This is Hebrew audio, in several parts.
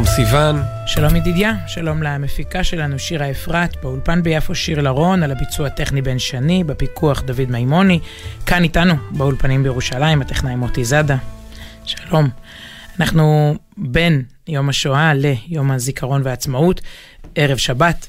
שלום סיוון. שלום ידידיה, שלום למפיקה שלנו שירה אפרת, באולפן ביפו שיר לרון, על הביצוע הטכני בן שני, בפיקוח דוד מימוני, כאן איתנו באולפנים בירושלים, הטכנאי מוטי זאדה. שלום. אנחנו בין יום השואה ליום הזיכרון והעצמאות, ערב שבת,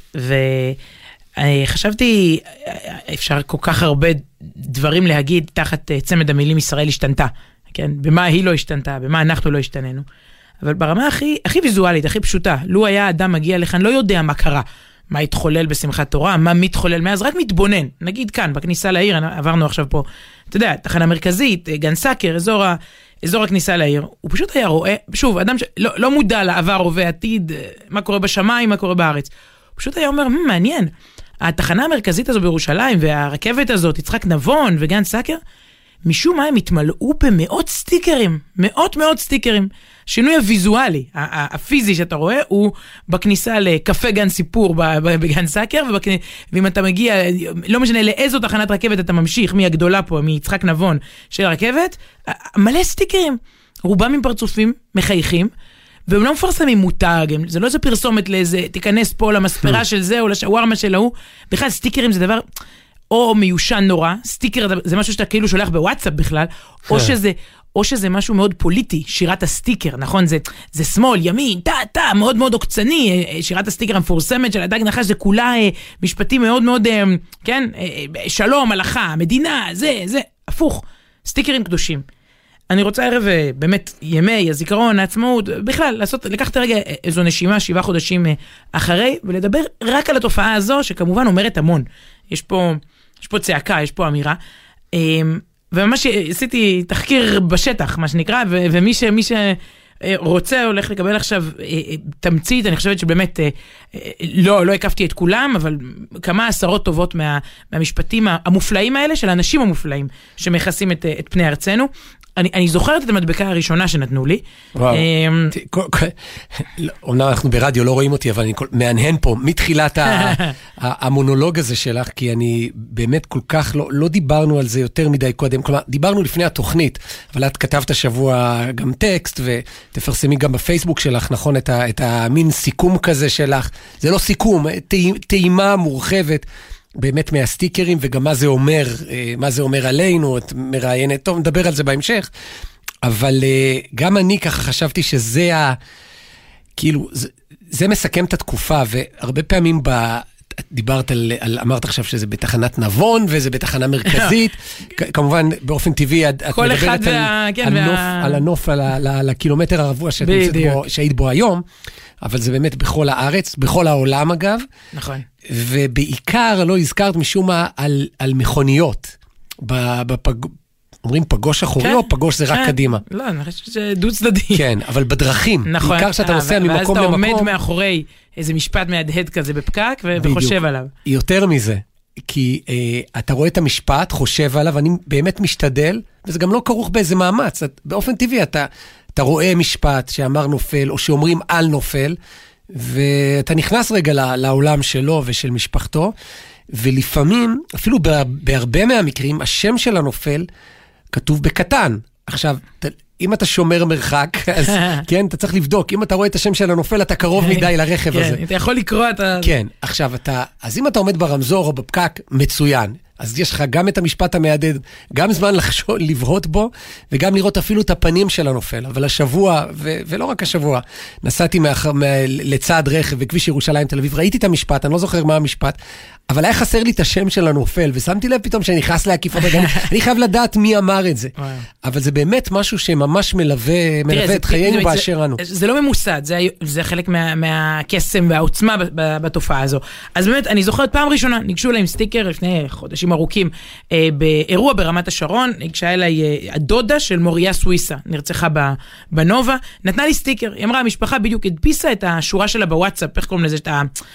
וחשבתי, אפשר כל כך הרבה דברים להגיד תחת צמד המילים ישראל השתנתה, כן? במה היא לא השתנתה, במה אנחנו לא השתננו. אבל ברמה הכי ויזואלית, הכי פשוטה, לו היה אדם מגיע לכאן, לא יודע מה קרה, מה התחולל בשמחת תורה, מה מתחולל מאז, רק מתבונן. נגיד כאן, בכניסה לעיר, עברנו עכשיו פה, אתה יודע, תחנה מרכזית, גן סאקר, אזור הכניסה לעיר, הוא פשוט היה רואה, שוב, אדם שלא מודע לעבר, הווה, עתיד, מה קורה בשמיים, מה קורה בארץ. הוא פשוט היה אומר, מעניין, התחנה המרכזית הזו בירושלים, והרכבת הזאת, יצחק נבון וגן סאקר, משום מה הם התמלאו במאות סטיקרים, מאות סטיקרים. שינוי הוויזואלי, הפיזי שאתה רואה, הוא בכניסה לקפה גן סיפור בגן סאקר, ואם אתה מגיע, לא משנה לאיזו תחנת רכבת אתה ממשיך, מי הגדולה פה, מיצחק נבון של הרכבת, מלא סטיקרים, רובם עם פרצופים מחייכים, והם לא מפרסמים מותג, זה לא איזה פרסומת לאיזה, תיכנס פה למספרה של זה, או לשווארמה של ההוא, בכלל סטיקרים זה דבר או מיושן נורא, סטיקר זה משהו שאתה כאילו שולח בוואטסאפ בכלל, או שזה משהו מאוד פוליטי, שירת הסטיקר, נכון? זה שמאל, ימין, מאוד מאוד עוקצני, שירת הסטיקר המפורסמת של הדג נחש, זה כולה משפטים מאוד מאוד, כן? שלום, הלכה, מדינה, זה, הפוך, סטיקרים קדושים. אני רוצה ערב באמת ימי הזיכרון, העצמאות, בכלל, לקחת רגע איזו נשימה 7 חודשים אחרי, ולדבר רק על התופעה הזו, שכמובן אומרת המון. יש פה צעקה, יש פה אמירה, וממש עשיתי תחקיר בשטח, מה שנקרא, ומי שרוצה הולך לקבל עכשיו תמצית, אני חושבת שבאמת לא הקפתי את כולם, אבל כמה עשרות טובות מהמשפטים המופלאים האלה, של האנשים המופלאים, שמכסים את פני ארצנו. אני זוכרת את המדבקה הראשונה שנתנו לי. וואו. אומנם אנחנו ברדיו, לא רואים אותי, אבל אני מענהן פה, מתחילת המונולוג הזה שלך, כי אני באמת כל כך, לא דיברנו על זה יותר מדי קודם, כלומר, דיברנו לפני התוכנית, אבל את כתבת השבוע גם טקסט, ותפרסמי גם בפייסבוק שלך, נכון, את המין סיכום כזה שלך, זה לא סיכום, טעימה מורחבת, באמת מהסטיקרים, וגם מה זה אומר עלינו, את מראיינת, טוב, נדבר על זה בהמשך, אבל גם אני ככה חשבתי שזה כאילו, זה מסכם את התקופה, והרבה פעמים דיברת אמרת עכשיו שזה בתחנת נבון, וזה בתחנה מרכזית, כמובן באופן טבעי, את מדברת על הנוף, על הקילומטר הרבוע שהיית בו היום, אבל זה באמת בכל הארץ, בכל העולם אגב. נכון. ובעיקר לא הזכרת משום מה על מכוניות. אומרים פגוש אחורי או פגוש זה רק קדימה? לא, אני חושב שזה דו צדדי. כן, אבל בדרכים. נכון. בעיקר שאתה נוסע ממקום למקום. ואז אתה עומד מאחורי איזה משפט מהדהד כזה בפקק וחושב עליו. יותר מזה. כי אתה רואה את המשפט, חושב עליו, אני באמת משתדל, וזה גם לא כרוך באיזה מאמץ. באופן טבעי אתה רואה משפט שאמר נופל, או שאומרים על נופל, ואתה נכנס רגע לעולם שלו ושל משפחתו, ולפעמים, אפילו בהרבה מהמקרים, השם של הנופל כתוב בקטן. עכשיו, אם אתה שומר מרחק, אז כן, אתה צריך לבדוק. אם אתה רואה את השם של הנופל, אתה קרוב מדי לרכב הזה. כן, אתה יכול לקרוא את ה... כן, עכשיו, אז אם אתה עומד ברמזור או בפקק, מצוין. אז יש לך גם את המשפט המעדד, גם זמן לבהות בו, וגם לראות אפילו את הפנים של הנופל. אבל השבוע, ולא רק השבוע, נסעתי לצד רכב בכביש ירושלים תל אביב, ראיתי את המשפט, אני לא זוכר מה המשפט, אבל היה חסר לי את השם של הנופל, ושמתי לב פתאום שאני נכנס להקיפה בגן, אני חייב לדעת מי אמר את זה. אבל זה באמת משהו שממש מלווה את חיינו באשר אנו. זה לא ממוסד, זה חלק מהקסם והעוצמה בתופעה הזו. אז באמת, אני זוכרת פעם ראשונה, ניגשו אליי עם סטיקר לפני חודשים ארוכים, באירוע ברמת השרון, ניגשה אליי הדודה של מוריה סוויסה, נרצחה בנובה, נתנה לי סטיקר, היא אמרה, המשפחה בדיוק הדפיסה את השורה שלה בוואטסאפ, איך קוראים לזה,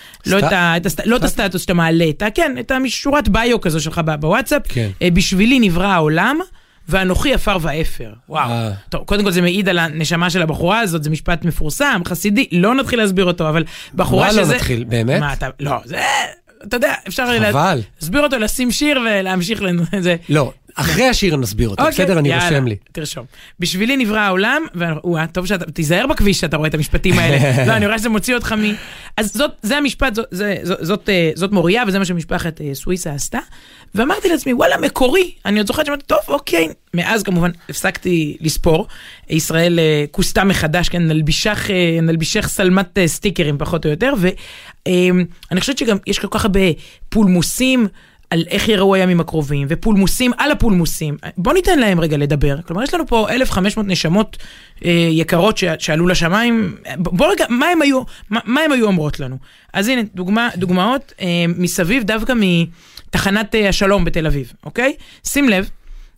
לא את הסטטוס שאתה מעלה, את השורת ביו כזו שלך בוואטסאפ, בשבילי נברא העולם, ואנוכי אפר ואפר. וואו. טוב, קודם כל זה מעיד על הנשמה של הבחורה הזאת, זה משפט מפורסם, חסידי, לא נתחיל להסביר אותו, אבל בחורה שזה... מה לא נתחיל, באמת? לא, זה... אתה יודע, אפשר חבל. להסביר אותו, לשים שיר ולהמשיך לזה. לא, אחרי השיר נסביר אותו, בסדר? אני רושם לי. תרשום. בשבילי נברא העולם, טוב שאתה, תיזהר בכביש שאתה רואה את המשפטים האלה. לא, אני רואה שזה מוציא אותך אז זה המשפט, זאת מוריה, וזה מה שמשפחת סוויסה עשתה. ואמרתי לעצמי, וואלה, מקורי. אני עוד זוכרת שאמרתי, טוב, אוקיי. מאז כמובן הפסקתי לספור. ישראל כוסתה מחדש, כן, נלבישך סלמת סטיקרים פחות או יותר, ואני חושבת שגם יש כל כך הרבה פולמוסים על איך יראו הימים הקרובים, ופולמוסים על הפולמוסים. בוא ניתן להם רגע לדבר. כלומר, יש לנו פה 1,500 נשמות יקרות שעלו לשמיים. בוא רגע, מה הם היו אומרות לנו? אז הנה, דוגמאות מסביב דווקא מתחנת השלום בתל אביב, אוקיי? שים לב,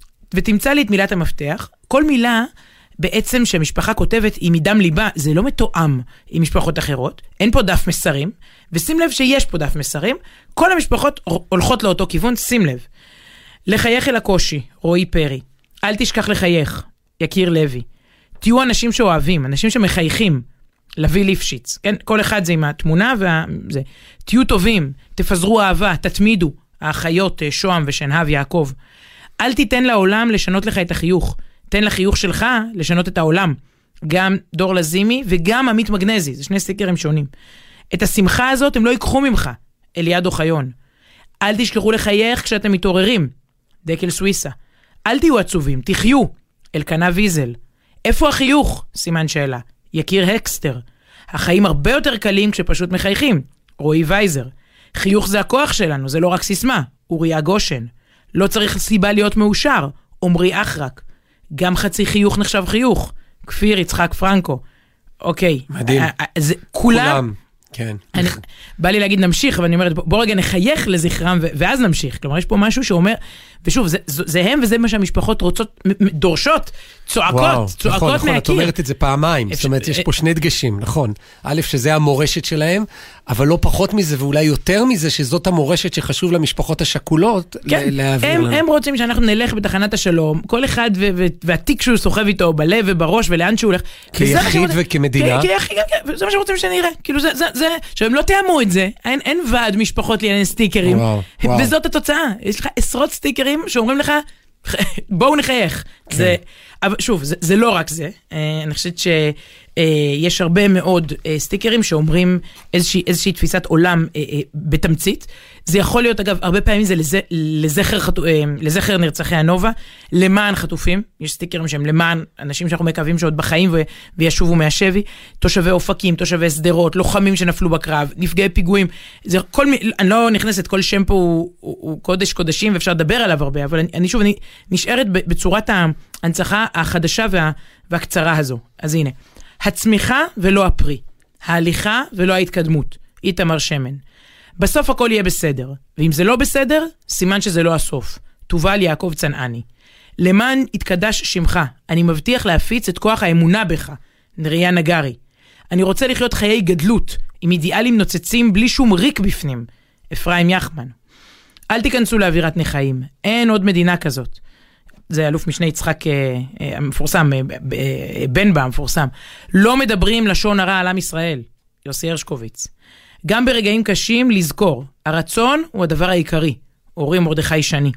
ותמצא לי את מילת המפתח. כל מילה בעצם שהמשפחה כותבת היא מדם ליבה, זה לא מתואם עם משפחות אחרות, אין פה דף מסרים, ושים לב שיש פה דף מסרים, כל המשפחות הולכות לאותו כיוון, שים לב. לחייך אל הקושי, רועי פרי, אל תשכח לחייך, יקיר לוי, תהיו אנשים שאוהבים, אנשים שמחייכים, לוי ליפשיץ, כן? כל אחד זה עם התמונה וזה. תהיו טובים, תפזרו אהבה, תתמידו, האחיות שוהם ושנהב יעקב, אל תיתן לעולם לשנות לך את החיוך, תן לחיוך שלך לשנות את העולם. גם דור לזימי וגם עמית מגנזי, זה שני סטיקרים שונים. את השמחה הזאת הם לא ייקחו ממך, אליעד אוחיון. אל תשכחו לחייך כשאתם מתעוררים, דקל סוויסה. אל תהיו עצובים, תחיו, אלקנה ויזל. איפה החיוך? סימן שאלה. יקיר הקסטר. החיים הרבה יותר קלים כשפשוט מחייכים, רועי וייזר. חיוך זה הכוח שלנו, זה לא רק סיסמה, אוריה גושן. לא צריך סיבה להיות מאושר, עומרי אחרק. גם חצי חיוך נחשב חיוך. כפיר יצחק פרנקו. אוקיי. מדהים. כולם. כן. בא לי להגיד נמשיך, אבל אני אומרת, בוא רגע נחייך לזכרם, ואז נמשיך. כלומר, יש פה משהו שאומר, ושוב, זה הם וזה מה שהמשפחות רוצות, דורשות, צועקות נכון, את אומרת את זה פעמיים. זאת אומרת, יש פה שני דגשים, נכון. א', שזה המורשת שלהם, אבל לא פחות מזה, ואולי יותר מזה, שזאת המורשת שחשוב למשפחות השכולות להעביר לנו. הם רוצים שאנחנו נלך בתחנת השלום, כל אחד והתיק שהוא סוחב איתו בלב ובראש, ולאן שהוא הולך. כיחיד וכמדינה. זה מה שרוצים שנראה. כאילו זה, שהם לא תאמו את זה, אין ועד משפחות לעניין סטיקרים, וזאת התוצאה. יש לך עשרות סטיקרים שאומרים לך, בואו נחייך. אבל שוב, זה לא רק זה. אני חושבת שיש הרבה מאוד סטיקרים שאומרים איזושהי תפיסת עולם בתמצית. זה יכול להיות, אגב, הרבה פעמים זה לזכר נרצחי הנובה, למען חטופים. יש סטיקרים שהם למען אנשים שאנחנו מקווים שעוד בחיים וישובו מהשבי, תושבי אופקים, תושבי סדרות, לוחמים שנפלו בקרב, נפגעי פיגועים. אני לא נכנסת, כל שם פה הוא קודש קודשים, ואפשר לדבר עליו הרבה, אבל אני נשארת בצורת ההנצחה החדשה והקצרה הזו. אז הנה, הצמיחה ולא הפרי, ההליכה ולא ההתקדמות, איתמר שמן. בסוף הכל יהיה בסדר, ואם זה לא בסדר, סימן שזה לא הסוף. תובל יעקב צנעני. למען יתקדש שמך, אני מבטיח להפיץ את כוח האמונה בך, נריה נגרי. אני רוצה לחיות חיי גדלות, עם אידיאלים נוצצים בלי שום ריק בפנים. אפרים יחמן. אל תיכנסו לאווירת נחיים, אין עוד מדינה כזאת. זה אלוף משנה יצחק המפורסם, בן בה המפורסם. לא מדברים לשון הרע על עם ישראל. יוסי הרשקוביץ. גם ברגעים קשים לזכור, הרצון הוא הדבר העיקרי. אורי מרדכי שני.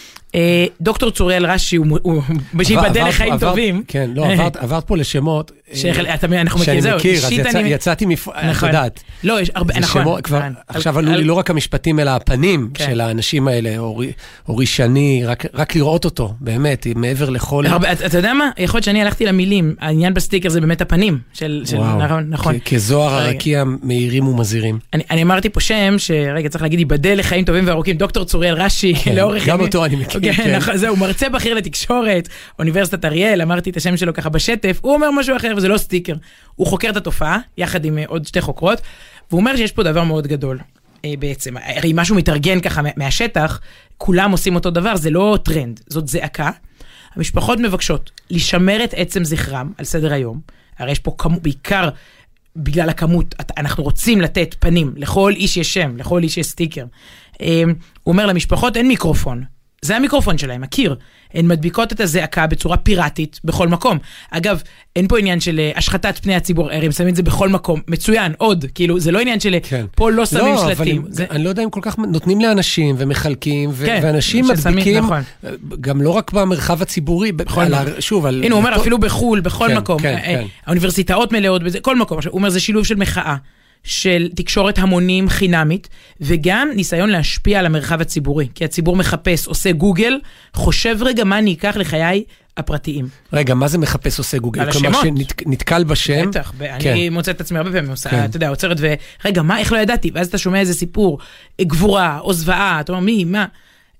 דוקטור צוריאל רש"י, הוא שיבדל לחיים טובים. כן, לא, עברת פה לשמות. אנחנו מכיר, זהו. יצאתי, את יודעת. לא, יש הרבה, נכון. עכשיו עלו לי לא רק המשפטים, אלא הפנים של האנשים האלה, אורי שני, רק לראות אותו, באמת, מעבר לכל... אתה יודע מה? יכול להיות שאני הלכתי למילים, העניין בסטיקר זה באמת הפנים, נכון. כזוהר הרקיע מהירים ומזהירים. אני אמרתי פה שם, שרגע צריך להגיד, יבדל לחיים טובים וארוכים, דוקטור צוריאל רש"י, לאורך... גם אותו אני מכיר. זהו, מרצה בכיר לתקשורת, אוניברסיטת אריאל, אמרתי את השם שלו ככה בשטף, הוא אומר משהו אחר וזה לא סטיקר. הוא חוקר את התופעה, יחד עם עוד שתי חוקרות, והוא אומר שיש פה דבר מאוד גדול, בעצם. הרי משהו מתארגן ככה מהשטח, כולם עושים אותו דבר, זה לא טרנד, זאת זעקה. המשפחות מבקשות לשמר את עצם זכרם על סדר היום, הרי יש פה בעיקר בגלל הכמות, אנחנו רוצים לתת פנים, לכל איש יש שם, לכל איש יש סטיקר. הוא אומר למשפחות אין מיקרופון, זה המיקרופון שלהם, הקיר. הן מדביקות את הזעקה בצורה פיראטית בכל מקום. אגב, אין פה עניין של השחתת פני הציבור, הם שמים את זה בכל מקום. מצוין, עוד. כאילו, זה לא עניין של פה לא שמים שלטים. אני לא יודע אם כל כך נותנים לאנשים ומחלקים, ואנשים מדביקים, גם לא רק במרחב הציבורי, שוב, הנה, הוא אומר אפילו בחול, בכל מקום. האוניברסיטאות מלאות בזה, כל מקום. הוא אומר, זה שילוב של מחאה. של תקשורת המונים חינמית, וגם ניסיון להשפיע על המרחב הציבורי, כי הציבור מחפש, עושה גוגל, חושב רגע מה אני אקח לחיי הפרטיים. רגע, מה זה מחפש עושה גוגל? על השמות. כלומר שנתקל בשם? בטח, אני מוצא את עצמי הרבה פעמים, אתה יודע, עוצרת רגע, מה, איך לא ידעתי? ואז אתה שומע איזה סיפור, גבורה, או זוועה, אתה אומר, מי, מה?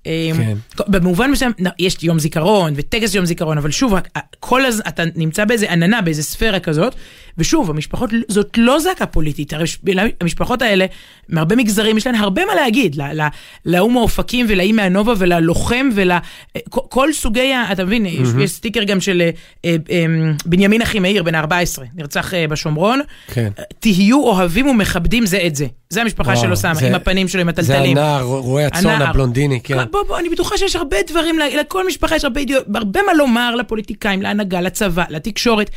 במובן מסוים, יש יום זיכרון וטקס יום זיכרון, אבל שוב, אתה נמצא באיזה עננה, באיזה ספירה כזאת, ושוב, המשפחות, זאת לא זעקה פוליטית, המשפחות האלה, מהרבה מגזרים, יש להן הרבה מה להגיד, לאום האופקים ולאי מהנובה וללוחם כל סוגי, אתה מבין, יש סטיקר גם של בנימין אחימאיר, בן 14, נרצח בשומרון, תהיו אוהבים ומכבדים זה את זה. זה המשפחה שלו שמה, עם הפנים שלו, עם הטלטלים. זה הנער, רואה הצאן הבלונדיני, כן. בוא, אני בטוחה שיש הרבה דברים, לכל משפחה יש הרבה מה לומר לפוליטיקאים, להנהגה, לצבא, לתקשורת.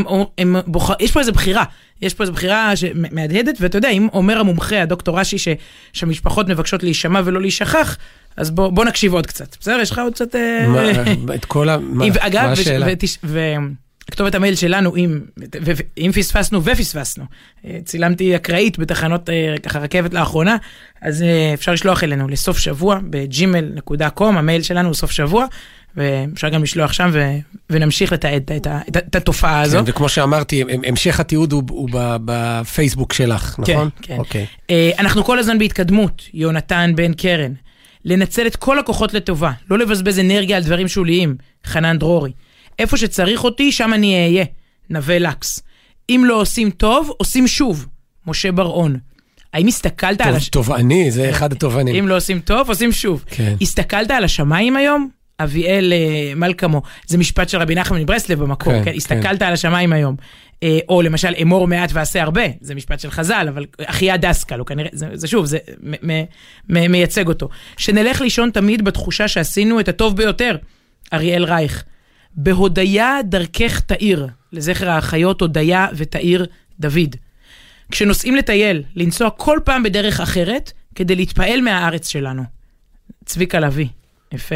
יש פה איזו בחירה. יש פה איזו בחירה שמהדהדת, ואתה יודע, אם אומר המומחה, הדוקטור רש"י, שהמשפחות מבקשות להישמע ולא להישכח, אז בוא נקשיב עוד קצת. בסדר, יש לך עוד קצת... את כל מה השאלה? כתובת המייל שלנו, אם פספסנו ופספסנו, צילמתי אקראית בתחנות ככה רכבת לאחרונה, אז אפשר לשלוח אלינו לסוף שבוע ב-gmail.com, המייל שלנו הוא סוף שבוע, ואפשר גם לשלוח שם ונמשיך לתעד את התופעה הזו. כן, וכמו שאמרתי, המשך התיעוד הוא בפייסבוק שלך, נכון? כן, כן. אנחנו כל הזמן בהתקדמות, יונתן בן קרן, לנצל את כל הכוחות לטובה, לא לבזבז אנרגיה על דברים שוליים, חנן דרורי. איפה שצריך אותי, שם אני אהיה. נווה לקס. אם לא עושים טוב, עושים שוב. משה ברעון. האם הסתכלת על... תובעני, זה אחד התובענים. אם לא עושים טוב, עושים שוב. כן. הסתכלת על השמיים היום? אביאל מלכמו. זה משפט של רבי נחמן מברסלב במקור. כן, כן. הסתכלת על השמיים היום. או למשל, אמור מעט ועשה הרבה. זה משפט של חז"ל, אבל אחיה דסקל. כנראה, זה שוב, זה מייצג אותו. שנלך לישון תמיד בתחושה שעשינו את הטוב ביותר. אריאל רייך. בהודיה דרכך תאיר, לזכר האחיות הודיה ותאיר דוד. כשנוסעים לטייל, לנסוע כל פעם בדרך אחרת, כדי להתפעל מהארץ שלנו. צביקה לוי, יפה.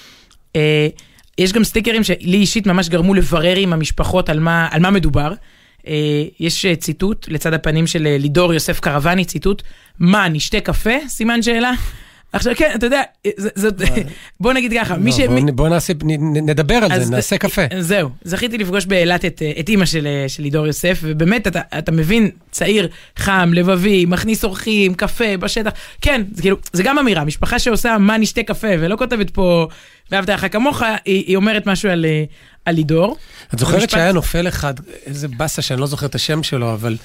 יש גם סטיקרים שלי אישית ממש גרמו לברר עם המשפחות על מה מדובר. יש ציטוט לצד הפנים של לידור יוסף קרבני, ציטוט, מה, נשתה קפה? סימן שאלה. עכשיו, כן, אתה יודע, בוא נגיד ככה, בוא נדבר על זה, נעשה קפה. זהו, זכיתי לפגוש באילת את אמא של לידור יוסף, ובאמת אתה מבין, צעיר, חם, לבבי, מכניס אורחים, קפה, בשטח, כן, זה גם אמירה, משפחה שעושה מה נשתה קפה, ולא כותבת פה, ואהבת לך כמוך, היא אומרת משהו על לידור. את זוכרת שהיה נופל אחד, איזה בסה שאני לא זוכר את השם שלו, אבל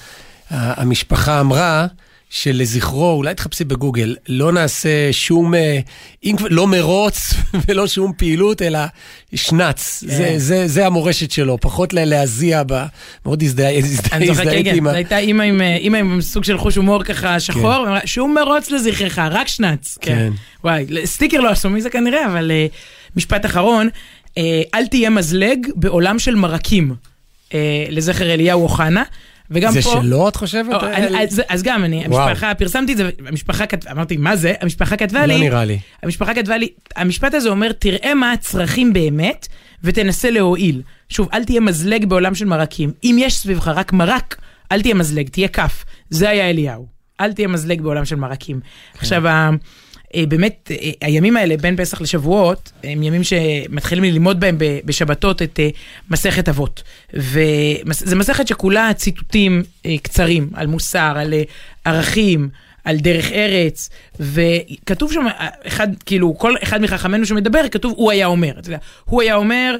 המשפחה אמרה, שלזכרו, אולי תחפשי בגוגל, לא נעשה שום, לא מרוץ ולא שום פעילות, אלא שנץ. זה המורשת שלו, פחות להזיע בה, מאוד הזדהיתי עם... זו הייתה אימא עם סוג של חוש הומור ככה שחור, שום מרוץ לזכרך, רק שנץ. וואי, סטיקר לא עשו מזה כנראה, אבל משפט אחרון, אל תהיה מזלג בעולם של מרקים, לזכר אליהו אוחנה, זה שלא, את חושבת? אז גם, המשפחה, פרסמתי את זה, המשפחה כתבה, אמרתי, מה זה? המשפחה כתבה לי, לא נראה לי. המשפחה כתבה לי, המשפט הזה אומר, תראה מה הצרכים באמת, ותנסה להועיל. שוב, אל תהיה מזלג בעולם של מרקים. אם יש סביבך רק מרק, אל תהיה מזלג, תהיה כף. זה היה אליהו. אל תהיה מזלג בעולם של מרקים. עכשיו, באמת, הימים האלה, בין פסח לשבועות, הם ימים שמתחילים ללמוד בהם בשבתות את מסכת אבות. וזו מסכת שכולה ציטוטים קצרים, על מוסר, על ערכים, על דרך ארץ, וכתוב שם, כל אחד מחכמנו שמדבר, כתוב, הוא היה אומר. אתה יודע, הוא היה אומר,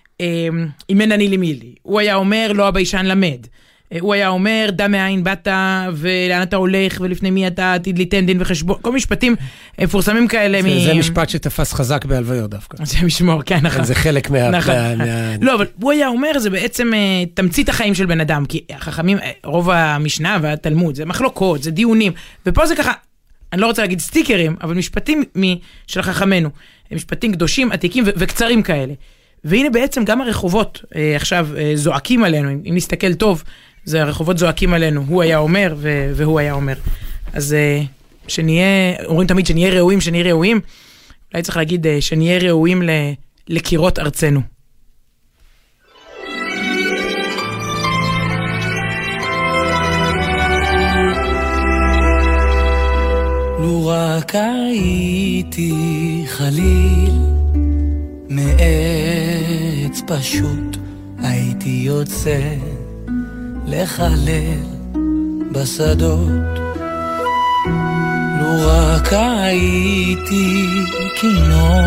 אם אין אני למילי. הוא היה אומר, לא הביישן למד. הוא היה אומר, דע מאין באת ולאן אתה הולך ולפני מי אתה עתיד ליתן דין וחשבון, כל משפטים מפורסמים כאלה. זה משפט שתפס חזק בהלוויות דווקא. זה משמור, כן, נכון. זה חלק מה... לא, אבל הוא היה אומר, זה בעצם תמצית החיים של בן אדם, כי החכמים, רוב המשנה והתלמוד, זה מחלוקות, זה דיונים, ופה זה ככה, אני לא רוצה להגיד סטיקרים, אבל משפטים של חכמנו, משפטים קדושים, עתיקים וקצרים כאלה. והנה בעצם גם הרחובות עכשיו זועקים עלינו, אם נסתכל טוב, זה הרחובות זועקים עלינו, הוא היה אומר והוא היה אומר. אז אומרים תמיד שנהיה ראויים, אולי צריך להגיד שנהיה ראויים לקירות ארצנו. לו רק הייתי חליל מעץ פשוט, הייתי יוצא לחלל בשדות. לו רק הייתי כינור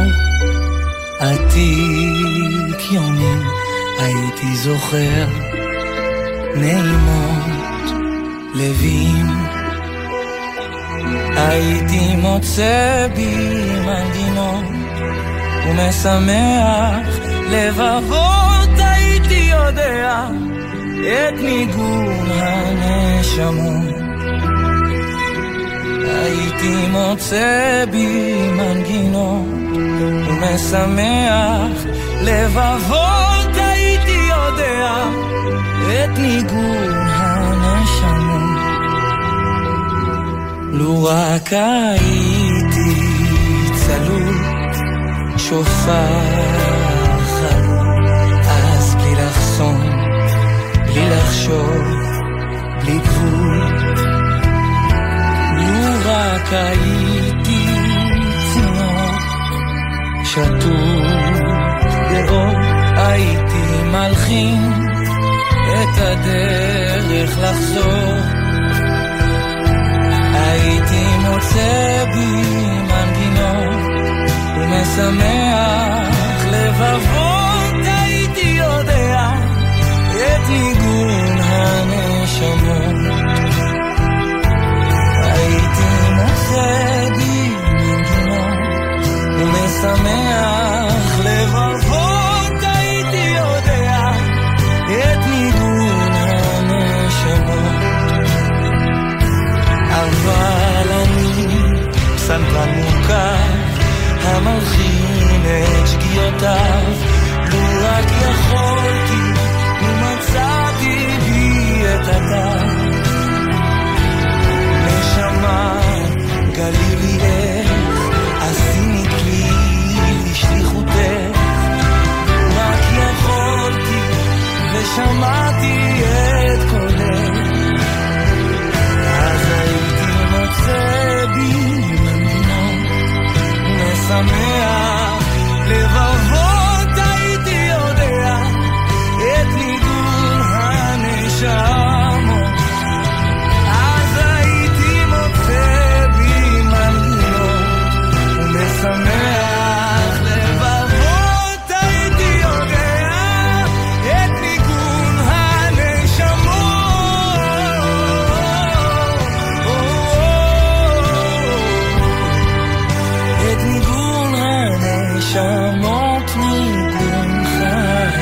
עתיק יונים, הייתי זוכר נעימות לבים, הייתי מוצא בי מנגינות ומשמח לבבות, הייתי יודע את ניגון הנשמות, הייתי מוצא בי מנגינות ומשמח לבבות, הייתי יודע את ניגון הנשמות. לו רק הייתי צלול שופר חלול, אז בלי לחסום, בלי לחשוב, בלי גבול. לו רק הייתי צינור שטות באור, הייתי מלחין את הדרך לחזור, הייתי מוצא בי מנגינות ומשמח לבבות, הייתי יודע את ניגון הנשמות, הייתי מוצא בי מנגינות ומשמח לבבות, הייתי יודע את ניגון הנשמות. אבל אני פסנתרן מורכב המלחין את שגיאותיו, לו רק יכולתי ומצאתי בי את הטעם, נשמה גלילי איך עשיני כלי לשליחותך, רק יכולתי ושמעתי את קולך, אז הייתי מוצא בי מנגינות ומשמח לבבות, הייתי יודע את ניגון הנשמות, אז הייתי מוצא בי מנגינות ומשמח לבבות, הייתי יודע את ניגון הנשמות. שמות ניגון חיי.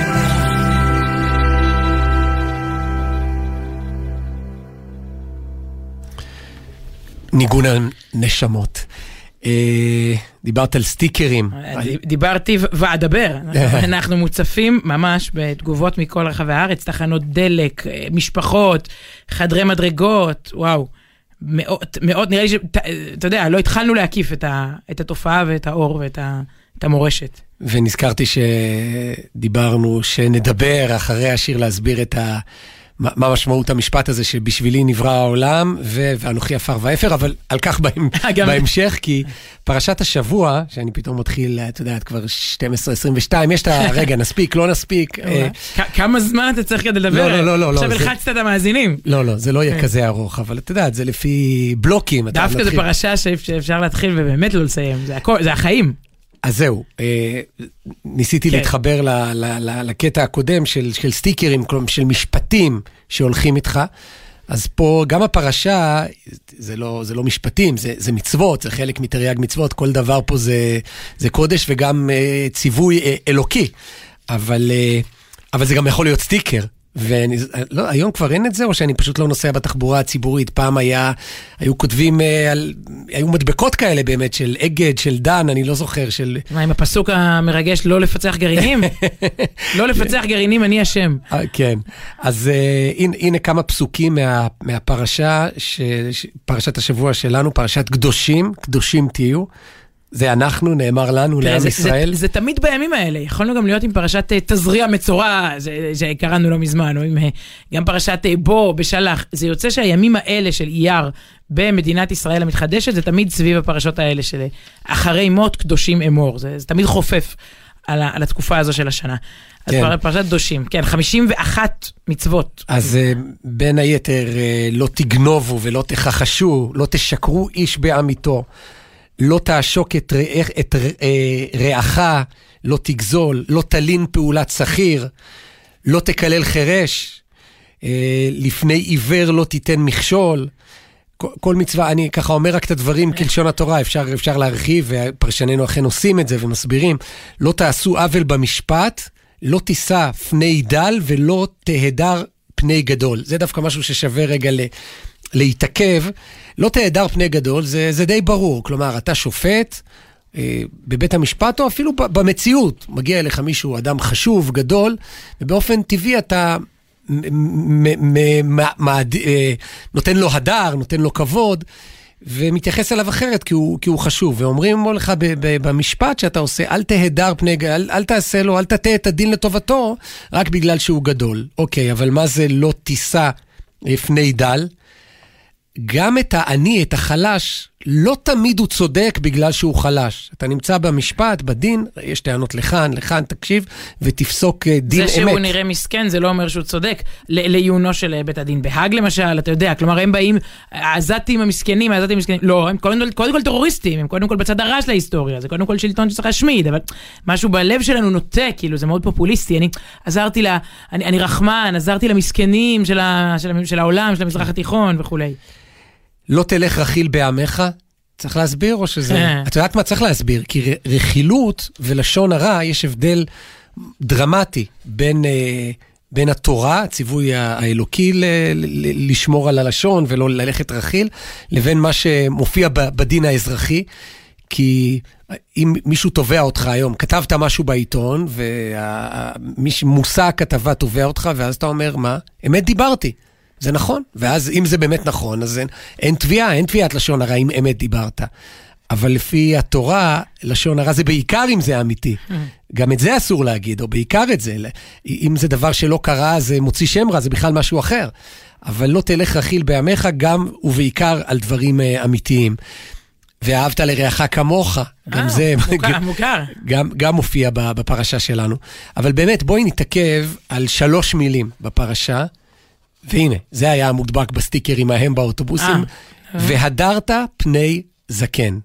ניגון הנשמות. דיברת על סטיקרים. דיברתי ואדבר. אנחנו מוצפים ממש בתגובות מכל רחבי הארץ, תחנות דלק, משפחות, חדרי מדרגות, וואו. מאוד, נראה לי אתה יודע, לא התחלנו להקיף את התופעה ואת האור ואת המורשת. ונזכרתי שדיברנו שנדבר אחרי השיר להסביר מה משמעות המשפט הזה שבשבילי נברא העולם ואנוכי עפר ואפר, אבל על כך בהמשך, כי פרשת השבוע, שאני פתאום מתחיל, אתה יודע, כבר 12:22, יש את הרגע, נספיק, לא נספיק. כמה זמן אתה צריך כדי לדבר? לא. עכשיו הלחצת את המאזינים. לא, זה לא יהיה כזה ארוך, אבל אתה יודע, זה לפי בלוקים. דווקא זה פרשה שאפשר להתחיל ובאמת לא לסיים, זה החיים. אז זהו, ניסיתי להתחבר לקטע הקודם של סטיקרים, כלומר של משפטים שהולכים איתך, אז פה גם הפרשה, זה לא משפטים, זה מצוות, זה חלק מתרי"ג מצוות, כל דבר פה זה קודש וגם ציווי אלוקי, אבל זה גם יכול להיות סטיקר, היום כבר אין את זה, או שאני פשוט לא נוסע בתחבורה הציבורית. פעם היו כותבים, היו מדבקות כאלה באמת, של אגד, של דן, אני לא זוכר, של... מה, עם הפסוק המרגש, לא לפצח גרעינים? לא לפצח גרעינים, אני השם. כן. אז הנה כמה פסוקים מהפרשה, פרשת השבוע שלנו, פרשת קדושים, קדושים תהיו. זה אנחנו, נאמר לנו, לעם ישראל. זה תמיד בימים האלה. יכולנו גם להיות עם פרשת תזריע מצורע, שקראנו לא מזמן, או עם גם פרשת בו, בשלח. זה יוצא שהימים האלה של אייר במדינת ישראל המתחדשת, זה תמיד סביב הפרשות האלה של אחרי מות קדושים אמור. זה תמיד חופף על התקופה הזו של השנה. אז פרשת קדושים, כן, 51 מצוות. אז בין היתר, לא תגנובו ולא תכחשו, לא תשקרו איש בעמיתו. לא תעשוק את רעך, לא תגזול, לא תלין פעולת שכיר, לא תקלל חרש, לפני עיוור לא תיתן מכשול. כל מצווה, אני ככה אומר רק את הדברים כלשון התורה, אפשר להרחיב, ופרשנינו אכן עושים את זה ומסבירים. לא תעשו עוול במשפט, לא תישא פני דל ולא תהדר פני גדול. זה דווקא משהו ששווה רגע להתעכב. לא תהדר פני גדול, זה די ברור. כלומר, אתה שופט בבית המשפט, או אפילו במציאות. מגיע אליך מישהו, אדם חשוב, גדול, ובאופן טבעי אתה נותן לו הדר, נותן לו כבוד, ומתייחס אליו אחרת, כי הוא חשוב. ואומרים לך במשפט שאתה עושה, אל תהדר פני גדול, אל תעשה לו, אל תטה את הדין לטובתו, רק בגלל שהוא גדול. אוקיי, אבל מה זה לא תישא פני דל? גם את העני, את החלש, לא תמיד הוא צודק בגלל שהוא חלש. אתה נמצא במשפט, בדין, יש טענות לכאן, תקשיב, ותפסוק דין אמת. זה שהוא נראה מסכן, זה לא אומר שהוא צודק, לעיונו של בית הדין. בהאג למשל, אתה יודע, כלומר, הם באים, העזתים המסכנים, לא, הם קודם כל טרוריסטים, הם קודם כל בצד הרע של ההיסטוריה, זה קודם כל שלטון שצריך להשמיד, אבל משהו בלב שלנו נוטה, כאילו, זה מאוד פופוליסטי, אני רחמן, עזרתי למסכנים של העולם, של המזרח התיכון וכו'. לא תלך רכיל בעמך, צריך להסביר או שזה... את יודעת מה צריך להסביר? כי רכילות ולשון הרע יש הבדל דרמטי בין התורה, הציווי האלוקי לשמור על הלשון ולא ללכת רכיל, לבין מה שמופיע בדין האזרחי, כי אם מישהו תובע אותך היום, כתבת משהו בעיתון, ומושא הכתבה תובע אותך, ואז אתה אומר, מה? אמת דיברתי. זה נכון, ואז אם זה באמת נכון, אז אין תביעת לשון הרע אם אמת דיברת. אבל לפי התורה, לשון הרע זה בעיקר אם זה אמיתי. גם את זה אסור להגיד, או בעיקר את זה. אם זה דבר שלא קרה, זה מוציא שם רע, זה בכלל משהו אחר. אבל לא תלך רכיל בעמך, גם ובעיקר על דברים אמיתיים. ואהבת לרעך כמוך, גם זה... מוכר. גם מופיע בפרשה שלנו. אבל באמת, בואי נתעכב על 3 מילים בפרשה, והנה, זה היה המודבק בסטיקרים ההם באוטובוסים, והדרת פני זקן.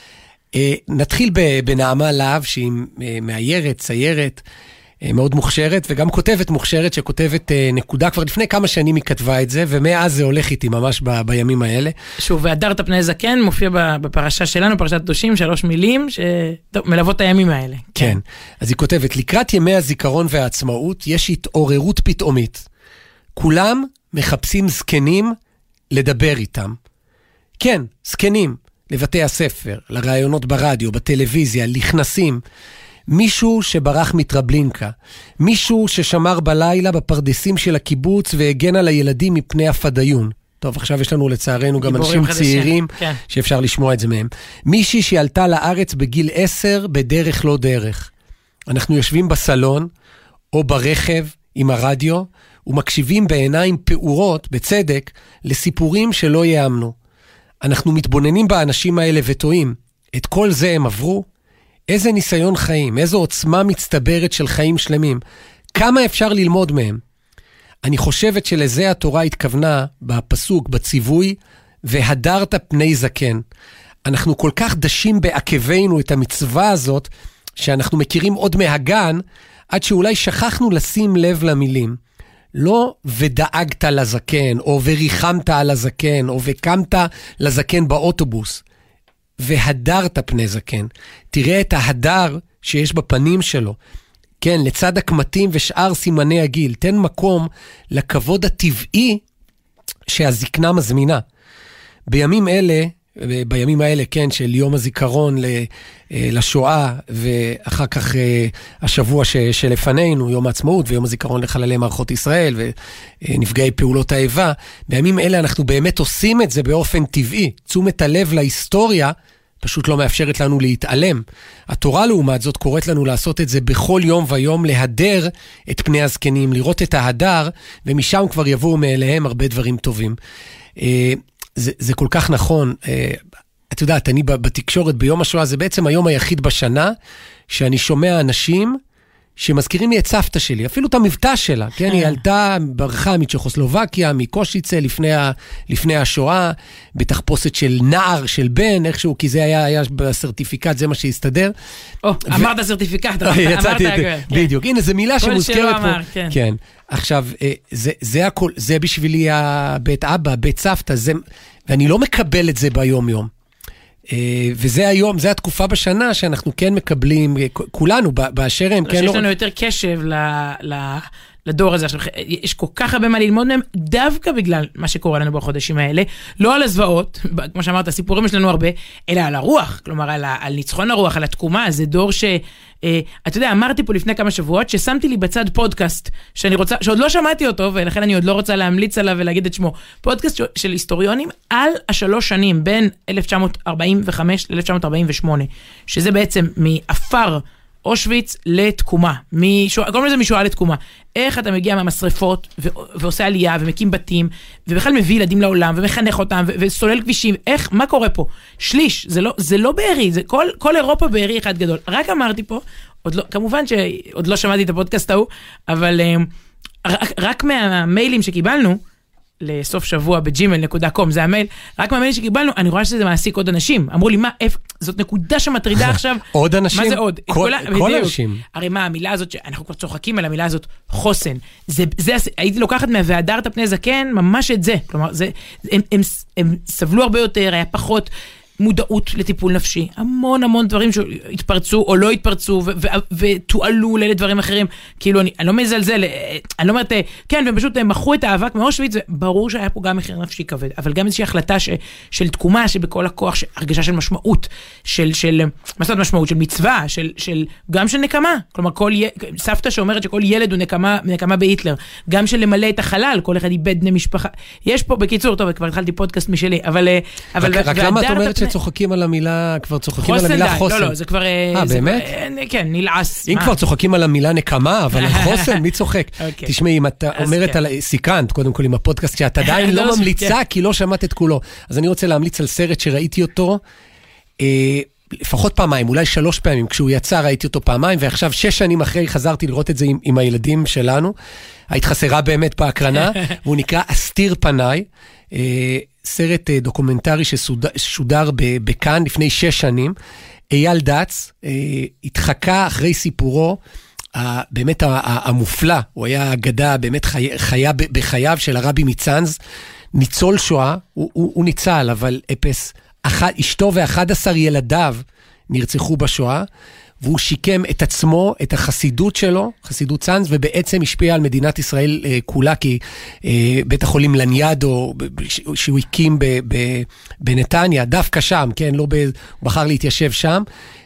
נתחיל בנעמה להב, שהיא מאיירת, ציירת, מאוד מוכשרת, וגם כותבת מוכשרת, שכותבת נקודה, כבר לפני כמה שנים היא כתבה את זה, ומאז זה הולך איתי ממש בימים האלה. שוב, והדרת פני זקן מופיע בפרשה שלנו, פרשת קדושים, 3 מילים, שמלוות הימים האלה. כן, אז היא כותבת, לקראת ימי הזיכרון והעצמאות, יש התעוררות פתאומית. כולם מחפשים זקנים לדבר איתם. כן, זקנים, לבתי הספר, לרעיונות ברדיו, בטלוויזיה, לכנסים. מישהו שברח מטרבלינקה. מישהו ששמר בלילה בפרדסים של הקיבוץ והגן על הילדים מפני הפדיון. טוב, עכשיו יש לנו לצערנו גם אנשים צעירים שאפשר לשמוע את זה מהם. מישהי שעלתה לארץ בגיל 10 בדרך לא דרך. אנחנו יושבים בסלון או ברכב עם הרדיו, ומקשיבים בעיניים פעורות, בצדק, לסיפורים שלא יאמנו. אנחנו מתבוננים באנשים האלה וטועים. את כל זה הם עברו? איזה ניסיון חיים, איזו עוצמה מצטברת של חיים שלמים. כמה אפשר ללמוד מהם? אני חושבת שלזה התורה התכוונה בפסוק, בציווי, והדרת פני זקן. אנחנו כל כך דשים בעקבינו את המצווה הזאת, שאנחנו מכירים עוד מהגן, עד שאולי שכחנו לשים לב למילים. לא ודאגת לזקן, או וריחמת על הזקן, או וקמת לזקן באוטובוס. והדרת פני זקן. תראה את ההדר שיש בפנים שלו. כן, לצד הקמטים ושאר סימני הגיל. תן מקום לכבוד הטבעי שהזקנה מזמינה. בימים האלה, כן, של יום הזיכרון לשואה, ואחר כך השבוע שלפנינו, יום העצמאות ויום הזיכרון לחללי מערכות ישראל ונפגעי פעולות האיבה, בימים אלה אנחנו באמת עושים את זה באופן טבעי. תשומת הלב להיסטוריה פשוט לא מאפשרת לנו להתעלם. התורה לעומת זאת קוראת לנו לעשות את זה בכל יום ויום, להדר את פני הזקנים, לראות את ההדר, ומשם כבר יבואו מאליהם הרבה דברים טובים. זה כל כך נכון. את יודעת, אני בתקשורת ביום השואה, זה בעצם היום היחיד בשנה, שאני שומע אנשים שמזכירים לי את סבתא שלי, אפילו את המבטא שלה, כן? היא עלתה, ברחה מצ'כוסלובקיה, מקושיצה, לפני השואה, בתחפושת של נער, של בן, איכשהו, כי זה היה בסרטיפיקט, זה מה שהסתדר. אמרת סרטיפיקט, בדיוק, הנה, זו מילה שמוזכרת פה. כן. עכשיו, זה בשבילי בית אבא, בית סבתא, ואני לא מקבל את זה ביום יום. וזה היום, זה התקופה בשנה שאנחנו כן מקבלים, כולנו, באשר הם, כן לא... יש לנו יותר קשב לדור הזה. עכשיו, יש כל כך הרבה מה ללמוד מהם, דווקא בגלל מה שקורה לנו בחודשים האלה, לא על הזוועות, כמו שאמרת, הסיפורים יש לנו הרבה, אלא על הרוח, כלומר, על ניצחון הרוח, על התקומה, זה דור אתה יודע, אמרתי פה לפני כמה שבועות, ששמתי לי בצד פודקאסט, שעוד לא שמעתי אותו, ולכן אני עוד לא רוצה להמליץ עליו ולהגיד את שמו, פודקאסט של היסטוריונים, על 3 שנים, בין 1945 ל-1948, שזה בעצם מאפר אושוויץ לתקומה, קוראים לזה משואה לתקומה. איך אתה מגיע מהמשרפות ועושה עלייה ומקים בתים, ובכלל מביא ילדים לעולם ומחנך אותם וסולל כבישים, מה קורה פה? שליש, זה לא בערי, זה כל אירופה בערי אחד גדול. רק אמרתי פה, כמובן שעוד לא שמעתי את הפודקאסט ההוא, אבל רק מהמיילים שקיבלנו, לסוף שבוע בgmail.com, זה המייל, רק מהמייל שקיבלנו, אני רואה שזה מעסיק עוד אנשים. אמרו לי, זאת נקודה שמטרידה עכשיו. עוד אנשים? מה זה עוד? כל אנשים. הרי מה, המילה הזאת, אנחנו כבר צוחקים על המילה הזאת, חוסן. הייתי לוקחת מהוהדרת פני זקן, ממש את זה. כלומר, הם סבלו הרבה יותר, היה פחות מודעות לטיפול נפשי. המון דברים שהתפרצו או לא התפרצו, ותועלו לדברים אחרים. כאילו, אני לא מזלזל, אני לא אומרת, כן, והם פשוט מחו את האבק מאושוויץ, וברור שהיה פה גם מחיר נפשי כבד, אבל גם איזושהי החלטה של תקומה, שבכל הכוח, הרגשה של משמעות, מה זאת משמעות? של מצווה, גם של נקמה. כלומר, סבתא שאומרת שכל ילד הוא נקמה בהיטלר, גם של למלא את החלל, כל אחד איבד בני משפחה. יש פה, בקיצור, טוב, כבר התחלתי פודקאסט משלי, אבל רק למה את אומרת צוחקים על המילה, כבר צוחקים על המילה חוסן. לא, זה כבר... באמת? כן, נלעס. אם כבר צוחקים על המילה נקמה, אבל חוסן, מי צוחק? תשמעי, אם אתה אומרת על סיכנת, קודם כל עם הפודקאסט, שאת עדיין לא ממליצה, כי לא שמעת את כולו. אז אני רוצה להמליץ על סרט שראיתי אותו, לפחות פעמיים, אולי 3 פעמים, כשהוא יצא ראיתי אותו פעמיים, ועכשיו 6 שנים אחרי חזרתי לראות את זה עם הילדים שלנו. היית חסרה באמת בהקרנה, והוא נקרא אסתיר פניי, סרט דוקומנטרי ששודר בכאן לפני 6 שנים. אייל דץ התחקה אחרי סיפורו באמת המופלא, הוא היה אגדה באמת חיה בחייו של הרבי מצאנז, ניצול שואה, הוא ניצל, אבל אשתו ו11 ילדיו נרצחו בשואה, והוא שיקם את עצמו, את החסידות שלו, חסידות צאנז, ובעצם השפיע על מדינת ישראל כולה, כי בית החולים לניאדו, שהוא הקים בנתניה, דווקא שם, כן, לא בחר להתיישב שם,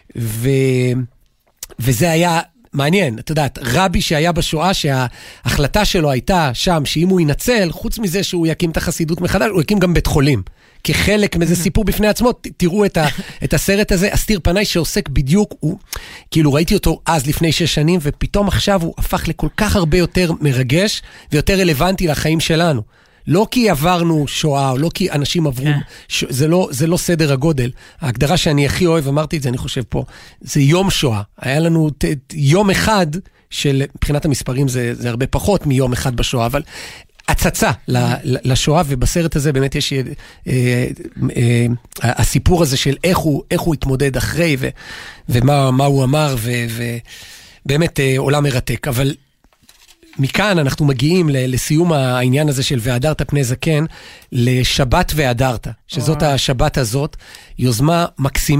וזה היה מעניין, את יודעת, רבי שהיה בשואה, שההחלטה שלו הייתה שם, שאם הוא ינצל, חוץ מזה שהוא יקים את החסידות מחדש, הוא יקים גם בית חולים. כחלק מאיזה סיפור בפני עצמו, תראו את הסרט הזה, אסתיר פניי, שעוסק בדיוק, כאילו ראיתי אותו אז לפני 6 שנים, ופתאום עכשיו הוא הפך לכל כך הרבה יותר מרגש, ויותר רלוונטי לחיים שלנו. לא כי עברנו שואה, או לא כי אנשים עברו, זה לא סדר הגודל. ההגדרה שאני הכי אוהב, אמרתי את זה, אני חושב פה, זה יום שואה. היה לנו יום אחד, מבחינת המספרים זה הרבה פחות מיום אחד בשואה, אבל הצצה לשואה, ובסרט הזה באמת יש הסיפור הזה של איך הוא התמודד אחרי, ומה הוא אמר, ובאמת עולם מרתק. אבל מכאן אנחנו מגיעים לסיום העניין הזה של והדרת פני זקן, לשבת והדרת, שזאת השבת הזאת, יוזמה מקסימה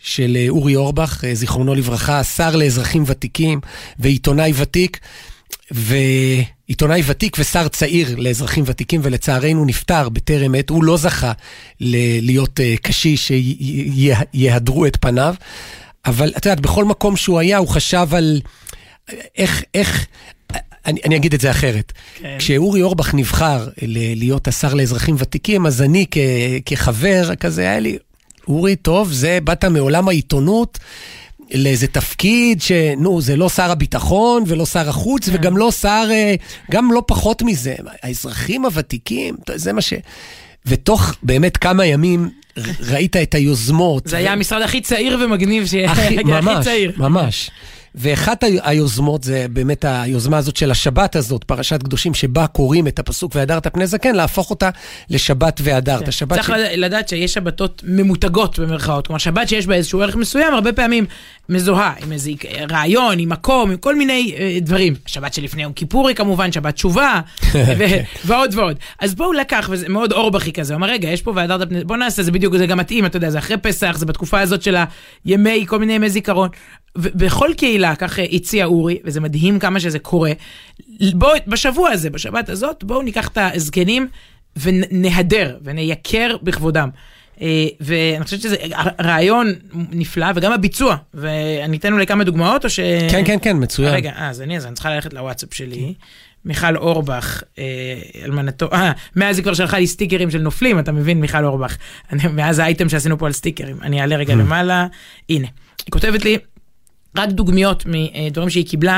של אורי אורבך, זיכרונו לברכה, שר לאזרחים ותיקים ועיתונאי ותיק, ועיתונאי ותיק ושר צעיר לאזרחים ותיקים, ולצערנו נפטר בטרם עת, הוא לא זכה להיות קשיש שיהדרו את פניו, אבל את יודעת, בכל מקום שהוא היה, הוא חשב על איך אני אגיד את זה אחרת. כן. כשאורי אורבך נבחר להיות השר לאזרחים ותיקים, אז אני כחבר כזה, היה לי, אורי, טוב, זה באת מעולם העיתונות, לאיזה תפקיד שנו, זה לא שר הביטחון ולא שר החוץ, וגם לא שר, גם לא פחות מזה. האזרחים הוותיקים, זה מה ותוך באמת כמה ימים ראית את היוזמות. זה היה המשרד הכי צעיר ומגניב, הכי צעיר. ממש. ואחת היוזמות זה באמת היוזמה הזאת של השבת הזאת, פרשת קדושים, שבה קוראים את הפסוק והדרת פני זקן, להפוך אותה לשבת והדרת. צריך לדעת שיש שבתות ממותגות במרכאות, כלומר שבת שיש בה איזשהו ערך מסוים, הרבה פעמים מזוהה עם איזה רעיון, עם מקום, עם כל מיני דברים. השבת שלפני יום כיפור היא כמובן שבת תשובה, ועוד ועוד. אז בואו לקח, וזה מאוד אורבכי כזה, אומר רגע, יש פה והדרת פני, בוא נעשה, זה בדיוק, זה גם מתאים, אתה יודע, זה אחרי פסח, זה בתקופה הזאת של הימי, כל מיני ימי זיכרון. בכל קהילה, כך הציע אורי, וזה מדהים כמה שזה קורה, בואו, בשבוע הזה, בשבת הזאת, בואו ניקח את הזקנים ונהדר, ונייקר בכבודם. ואני חושבת שזה רעיון נפלא, וגם הביצוע, ואני אתן אולי כמה דוגמאות, או ש... כן, מצוין. רגע, אז אני צריכה ללכת לוואטסאפ שלי, מיכל אורבך, אלמנתו, מאז היא כבר שלחה לי סטיקרים של נופלים, אתה מבין, מיכל אורבך, מאז האייטם שעשינו פה על סטיקרים, אני אעלה רגע למעלה, הנה, היא כותבת לי, רק דוגמיות מדברים שהיא קיבלה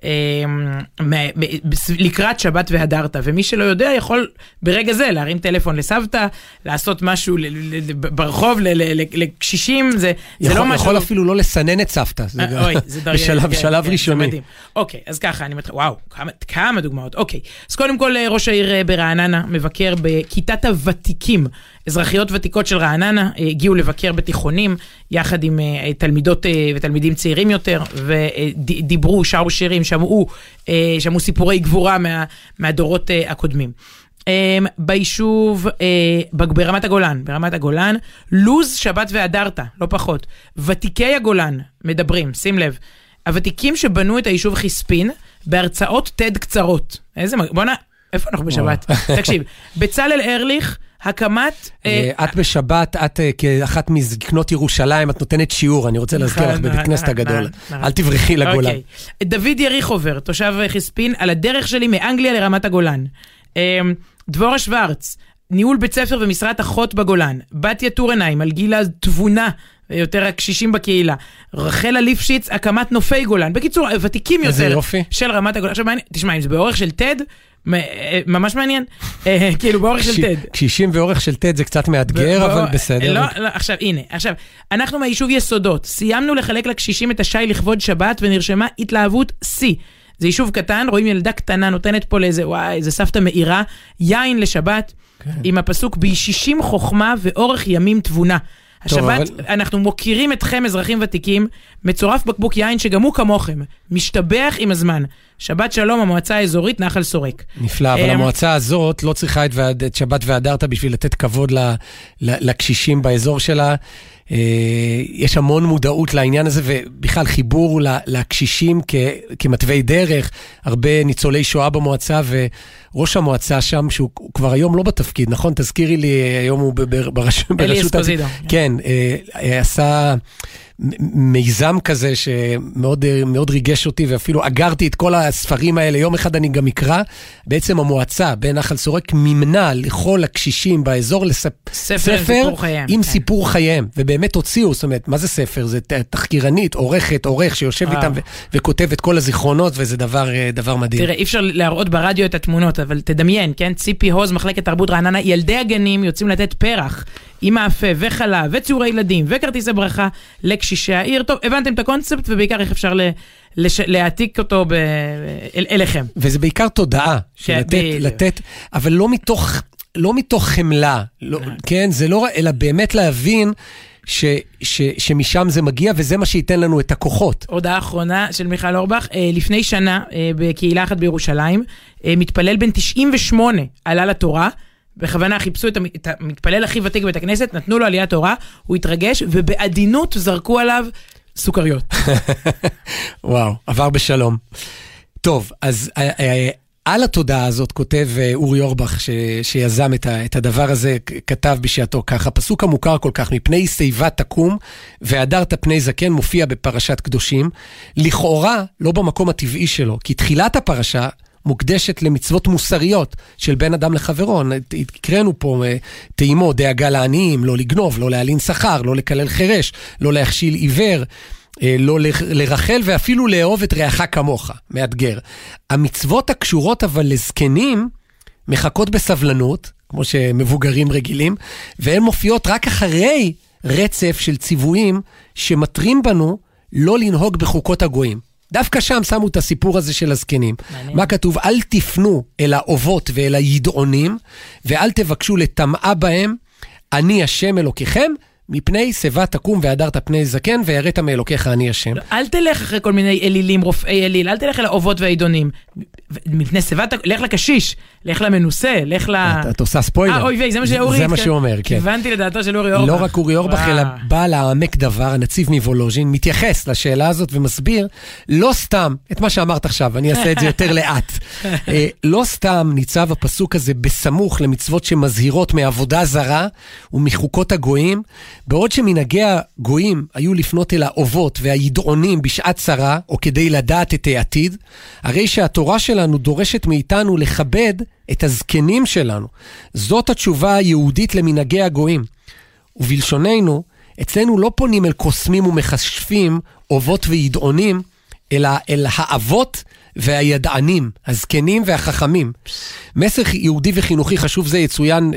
לקראת שבת והדרת, ומי שלא יודע יכול ברגע זה להרים טלפון לסבתא, לעשות משהו ברחוב לקשישים, זה לא משהו... יכול אפילו לא לסנן את סבתא, בשלב ראשוני. אוקיי, אז ככה, אני מתחיל, וואו, כמה דוגמאות, אוקיי. אז קודם כל ראש העיר ברעננה מבקר בכיתת הוותיקים, אזרחיות ותיקות של רעננה, הגיעו לבקר בתיכונים, יחד עם תלמידות ותלמידים צעירים יותר, ודיברו, שרו שירים, שמעו סיפורי גבורה מהדורות הקודמים. ביישוב, ברמת הגולן, לוז שבת והדרת, לא פחות. ותיקי הגולן מדברים, שים לב, הוותיקים שבנו את היישוב חיספין, בהרצאות תד קצרות. בוא'נה, איפה אנחנו בשבת? תקשיב, בצלאל ארליך, הקמת... את בשבת, את כאחת מזקנות ירושלים, את נותנת שיעור, אני רוצה להזכיר לך בבית כנסת הגדול. אל תברכי לגולן. דוד יריחובר, תושב חיספין, על הדרך שלי מאנגליה לרמת הגולן. דבורה שוורץ, ניהול בית ספר ומשרת אחות בגולן. בתיה טורנהיים, על גיל התבונה, יותר הקשישים בקהילה. רחלה ליפשיץ, הקמת נופי גולן. בקיצור, ותיקים יותר של רמת הגולן. עכשיו, תשמע, אם זה באורך של תד, ממש מעניין, כאילו באורך של תד. קשישים ואורך של תד זה קצת מאתגר, אבל בסדר. לא, עכשיו, הנה, אנחנו מהיישוב יסודות, סיימנו לחלק לקשישים את השי לכבוד שבת, ונרשמה התלהבות C. זה יישוב קטן, רואים ילדה קטנה, נותנת פה לאיזה, וואי, איזה סבתא מאירה, יין לשבת, עם הפסוק, בישישים חוכמה ואורך ימים תבונה. השבת, אנחנו מוכירים אתכם אזרחים ותיקים, מצורף בקבוק יין שגם הוא כמוכם, משתבח עם הזמן. שבת שלום, המועצה האזורית נחל סורק. נפלא, אבל המועצה הזאת לא צריכה את שבת והדרת בשביל לתת כבוד לקשישים באזור שלה. יש המון מודעות לעניין הזה, ובכלל חיבור לקשישים כמתווי דרך, הרבה ניצולי שואה במועצה, וראש המועצה שם, שהוא כבר היום לא בתפקיד, נכון? תזכירי לי, היום הוא ברשות... אלי אספוזידו. כן, עשה... מיזם כזה שמאוד ריגש אותי, ואפילו אגרתי את כל הספרים האלה, יום אחד אני גם אקרא, בעצם המועצה בנחל סורק מימנה לכל הקשישים באזור ספר עם סיפור חייהם, ובאמת הוציאו, זאת אומרת, מה זה ספר? זה תחקירנית, עורך שיושב איתם וכותב את כל הזיכרונות, וזה דבר מדהים. תראה, אי אפשר להראות ברדיו את התמונות, אבל תדמיין, כן? ציפי הוז, מחלקת תרבות רעננה, ילדי הגנים יוצאים לתת פרח, עם מאפה וחלב וציורי ילדים וכרטיסי ברכה לקשישי העיר. טוב, הבנתם את הקונספט, ובעיקר איך אפשר להעתיק אותו אליכם. וזה בעיקר תודעה, לתת, אבל לא מתוך חמלה, כן, זה לא, אלא באמת להבין שמשם זה מגיע, וזה מה שייתן לנו את הכוחות. הודעה אחרונה של מיכל אורבך, לפני שנה, בקהילה אחת בירושלים, מתפלל בן 98 עלה לתורה, בכוונה חיפשו את המתפלל הכי ותיק בבית הכנסת, נתנו לו עליית תורה, הוא התרגש, ובעדינות זרקו עליו סוכריות. וואו, עבר בשלום. טוב, אז על התודעה הזאת כותב אורי אורבך שיזם את הדבר הזה, כתב בשעתו ככה, פסוק המוכר כל כך, מפני שיבה תקום והדרת פני זקן, מופיע בפרשת קדושים, לכאורה לא במקום הטבעי שלו, כי תחילת הפרשה מוקדשת למצוות מוסריות של בן אדם לחברו. הקראנו פה טעימו, דאגה לעניים, לא לגנוב, לא להלין שכר, לא לקלל חירש, לא להכשיל עיוור, לא לרחל ואפילו לאהוב את רעך כמוך, מאתגר. המצוות הקשורות אבל לזקנים מחכות בסבלנות, כמו שמבוגרים רגילים, והן מופיעות רק אחרי רצף של ציוויים שמטרים בנו לא לנהוג בחוקות הגויים. דווקא שם שמו את הסיפור הזה של הזקנים. מה כתוב? אל תפנו אל האובות ואל הידעונים, ואל תבקשו לטמאה בהם, אני השם אלוקיכם, מפני שיבה תקום והדרת פני זקן, ויראת מאלוקיך אני השם. אל תלך אחרי כל מיני אלילים, רופאי אליל, אל תלך אל האובות והעידונים. מפני שיבה תקום, לך לקשיש, לך למנוסה, לך ל... אתה עושה ספוילר. אוי ויי, זה מה שאורי... זה מה שהוא אומר, כן. כיוונתי לדעתו של אורי אורבך. לא רק אורי אורבך, אלא בא לעמק דבר, הנציב מוולוז'ין, מתייחס לשאלה הזאת ומסביר, לא סתם, את מה שאמרת עכשיו, אני אעשה את זה יותר לאט. לא סתם ניצב הפסוק הזה בסמוך למצוות שמזהירות מעבודה זרה ומחוקות הגויים, בעוד שמנהגי הגויים היו לפנות אל האובות והידעונים בשעת צרה, או כדי לדעת את העתיד, הרי שהתורה שלנו דורשת מאיתנו לכבד את הזקנים שלנו. זאת התשובה היהודית למנהגי הגויים. ובלשוננו, אצלנו לא פונים אל קוסמים ומחשפים, אובות וידעונים, אלא אל האבות והידענים, הזקנים והחכמים. מסר יהודי וחינוכי חשוב זה יצוין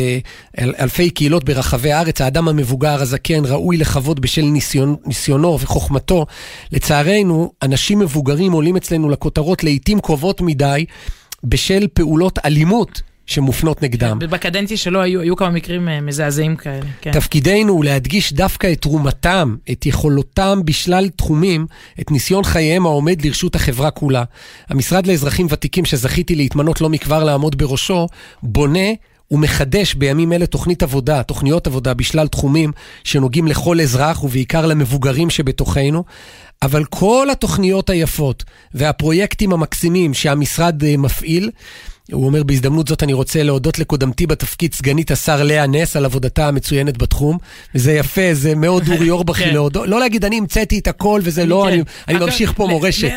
באלפי קהילות ברחבי הארץ. האדם המבוגר הזקן ראוי לכבוד בשל ניסיונו וחוכמתו. לצערנו, אנשים מבוגרים עולים אצלנו לכותרות לעתים קרובות מדי בשל פעולות אלימות שמופנות נגדם. בקדנציה שלו היו כמה מקרים מזעזעים כאלה. כן. תפקידנו הוא להדגיש דווקא את תרומתם, את יכולותם בשלל תחומים, את ניסיון חייהם העומד לרשות החברה כולה. המשרד לאזרחים ותיקים שזכיתי להתמנות לא מכבר לעמוד בראשו, בונה ומחדש בימים אלה תוכניות עבודה בשלל תחומים שנוגעים לכל אזרח ובעיקר למבוגרים שבתוכנו, אבל כל התוכניות היפות והפרויקטים המקסימים שהמשרד מפעיל, הוא אומר, בהזדמנות זאת אני רוצה להודות לקודמתי בתפקיד סגנית השר לאה נס על עבודתה המצוינת בתחום, וזה יפה, זה מאוד אורי אורבכי להודות, לא להגיד אני המצאתי את הכל וזה לא, אני ממשיך פה מורשת.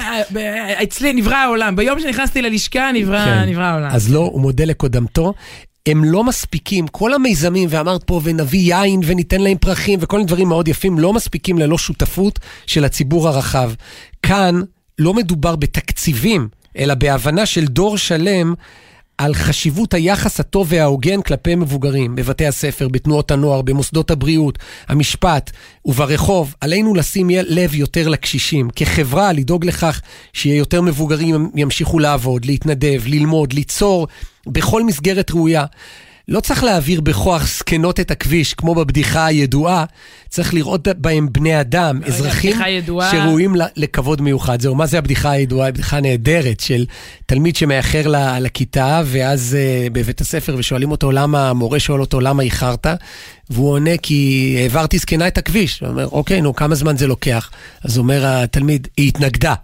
אצלי נברא העולם, ביום שנכנסתי ללשכה נברא העולם. אז לא, הוא מודה לקודמתו, הם לא מספיקים, כל המיזמים, ואמרת פה ונביא יין וניתן להם פרחים וכל מיני דברים מאוד יפים, לא מספיקים ללא שותפות של הציבור הרחב. כאן לא מדובר בתקציבים, אלא בהבנה של דור שלם על חשיבות היחס הטוב וההוגן כלפי מבוגרים, בבתי הספר, בתנועות הנוער, במוסדות הבריאות, המשפט וברחוב. עלינו לשים לב יותר לקשישים. כחברה, לדאוג לכך שיהיה יותר מבוגרים ימשיכו לעבוד, להתנדב, ללמוד, ליצור בכל מסגרת ראויה. לא צריך להעביר בכוח סקנות את הכביש, כמו בבדיחה הידועה, צריך לראות בהם בני אדם, אזרחים שראויים לכבוד מיוחד. זהו, מה זה הבדיחה הידועה? הבדיחה נהדרת של תלמיד שמאחר לכיתה, ואז בבית הספר ושואלים אותו למה, המורה שואל אותו למה איחרת, והוא עונה כי העברתי סקנה את הכביש. הוא אומר, אוקיי, נו, כמה זמן זה לוקח? אז אומר התלמיד, היא התנגדה.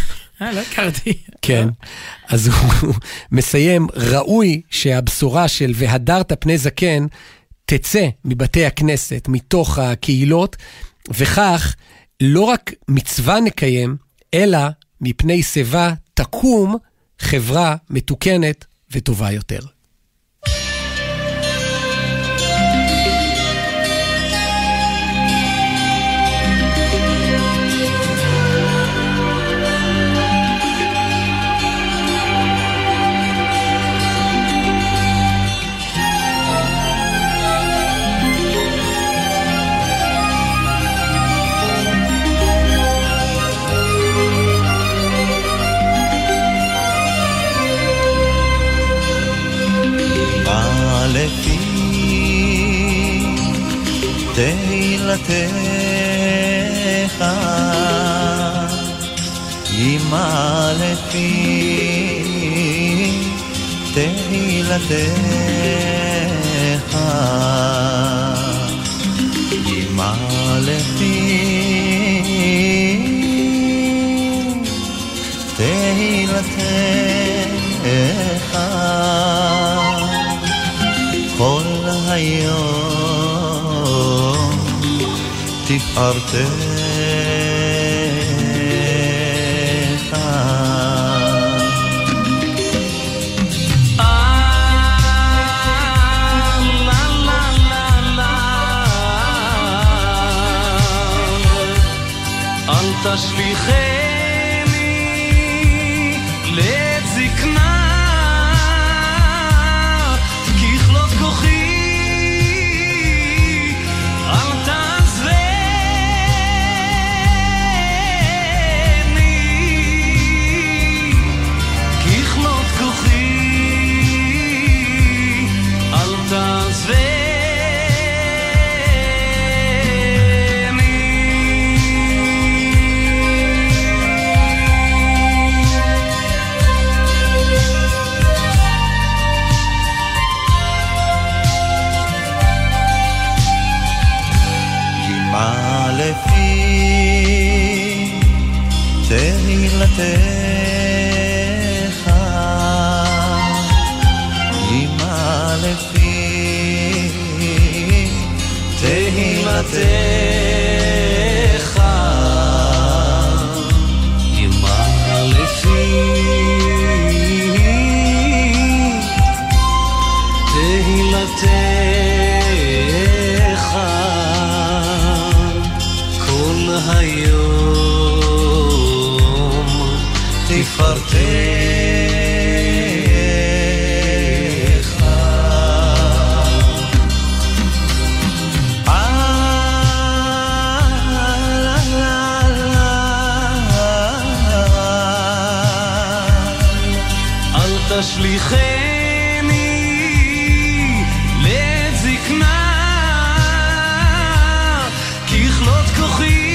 לא הכרתי. כן, אז הוא מסיים, ראוי שהבשורה של והדרת פני זקן תצא מבתי הכנסת, מתוך הקהילות, וכך לא רק מצווה נקיים, אלא מפני שיבה תקום חברה מתוקנת וטובה יותר. תהילתך ימה לפי תהילתך ימלאתי תהילתך כל היום תפארתך תשליכני לעת זקנה ככלות כוחי אל תעזבני ככלות כוחי אל תעזבני תהילתך ימלאתי תהילתך ימלאתי תהילתך כל היום תפארתך אל תשליכני לעת זקנה ככלות כוחי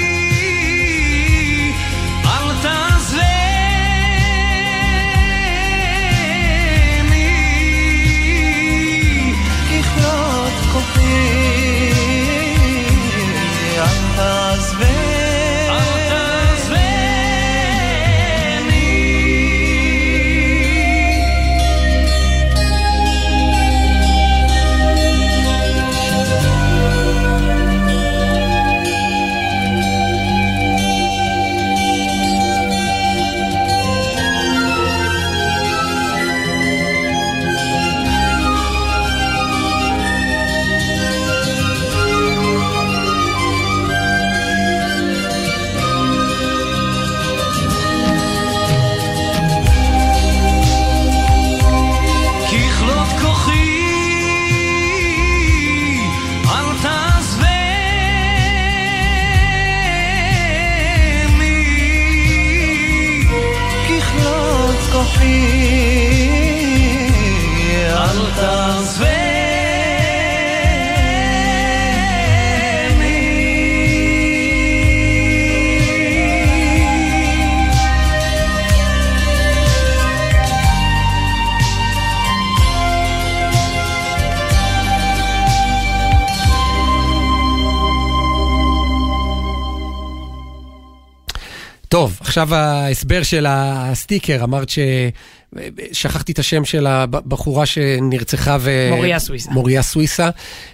טוב, עכשיו ההסבר של הסטיקר, אמרת ששכחתי את השם של הבחורה שנרצחה מוריה סוויסה,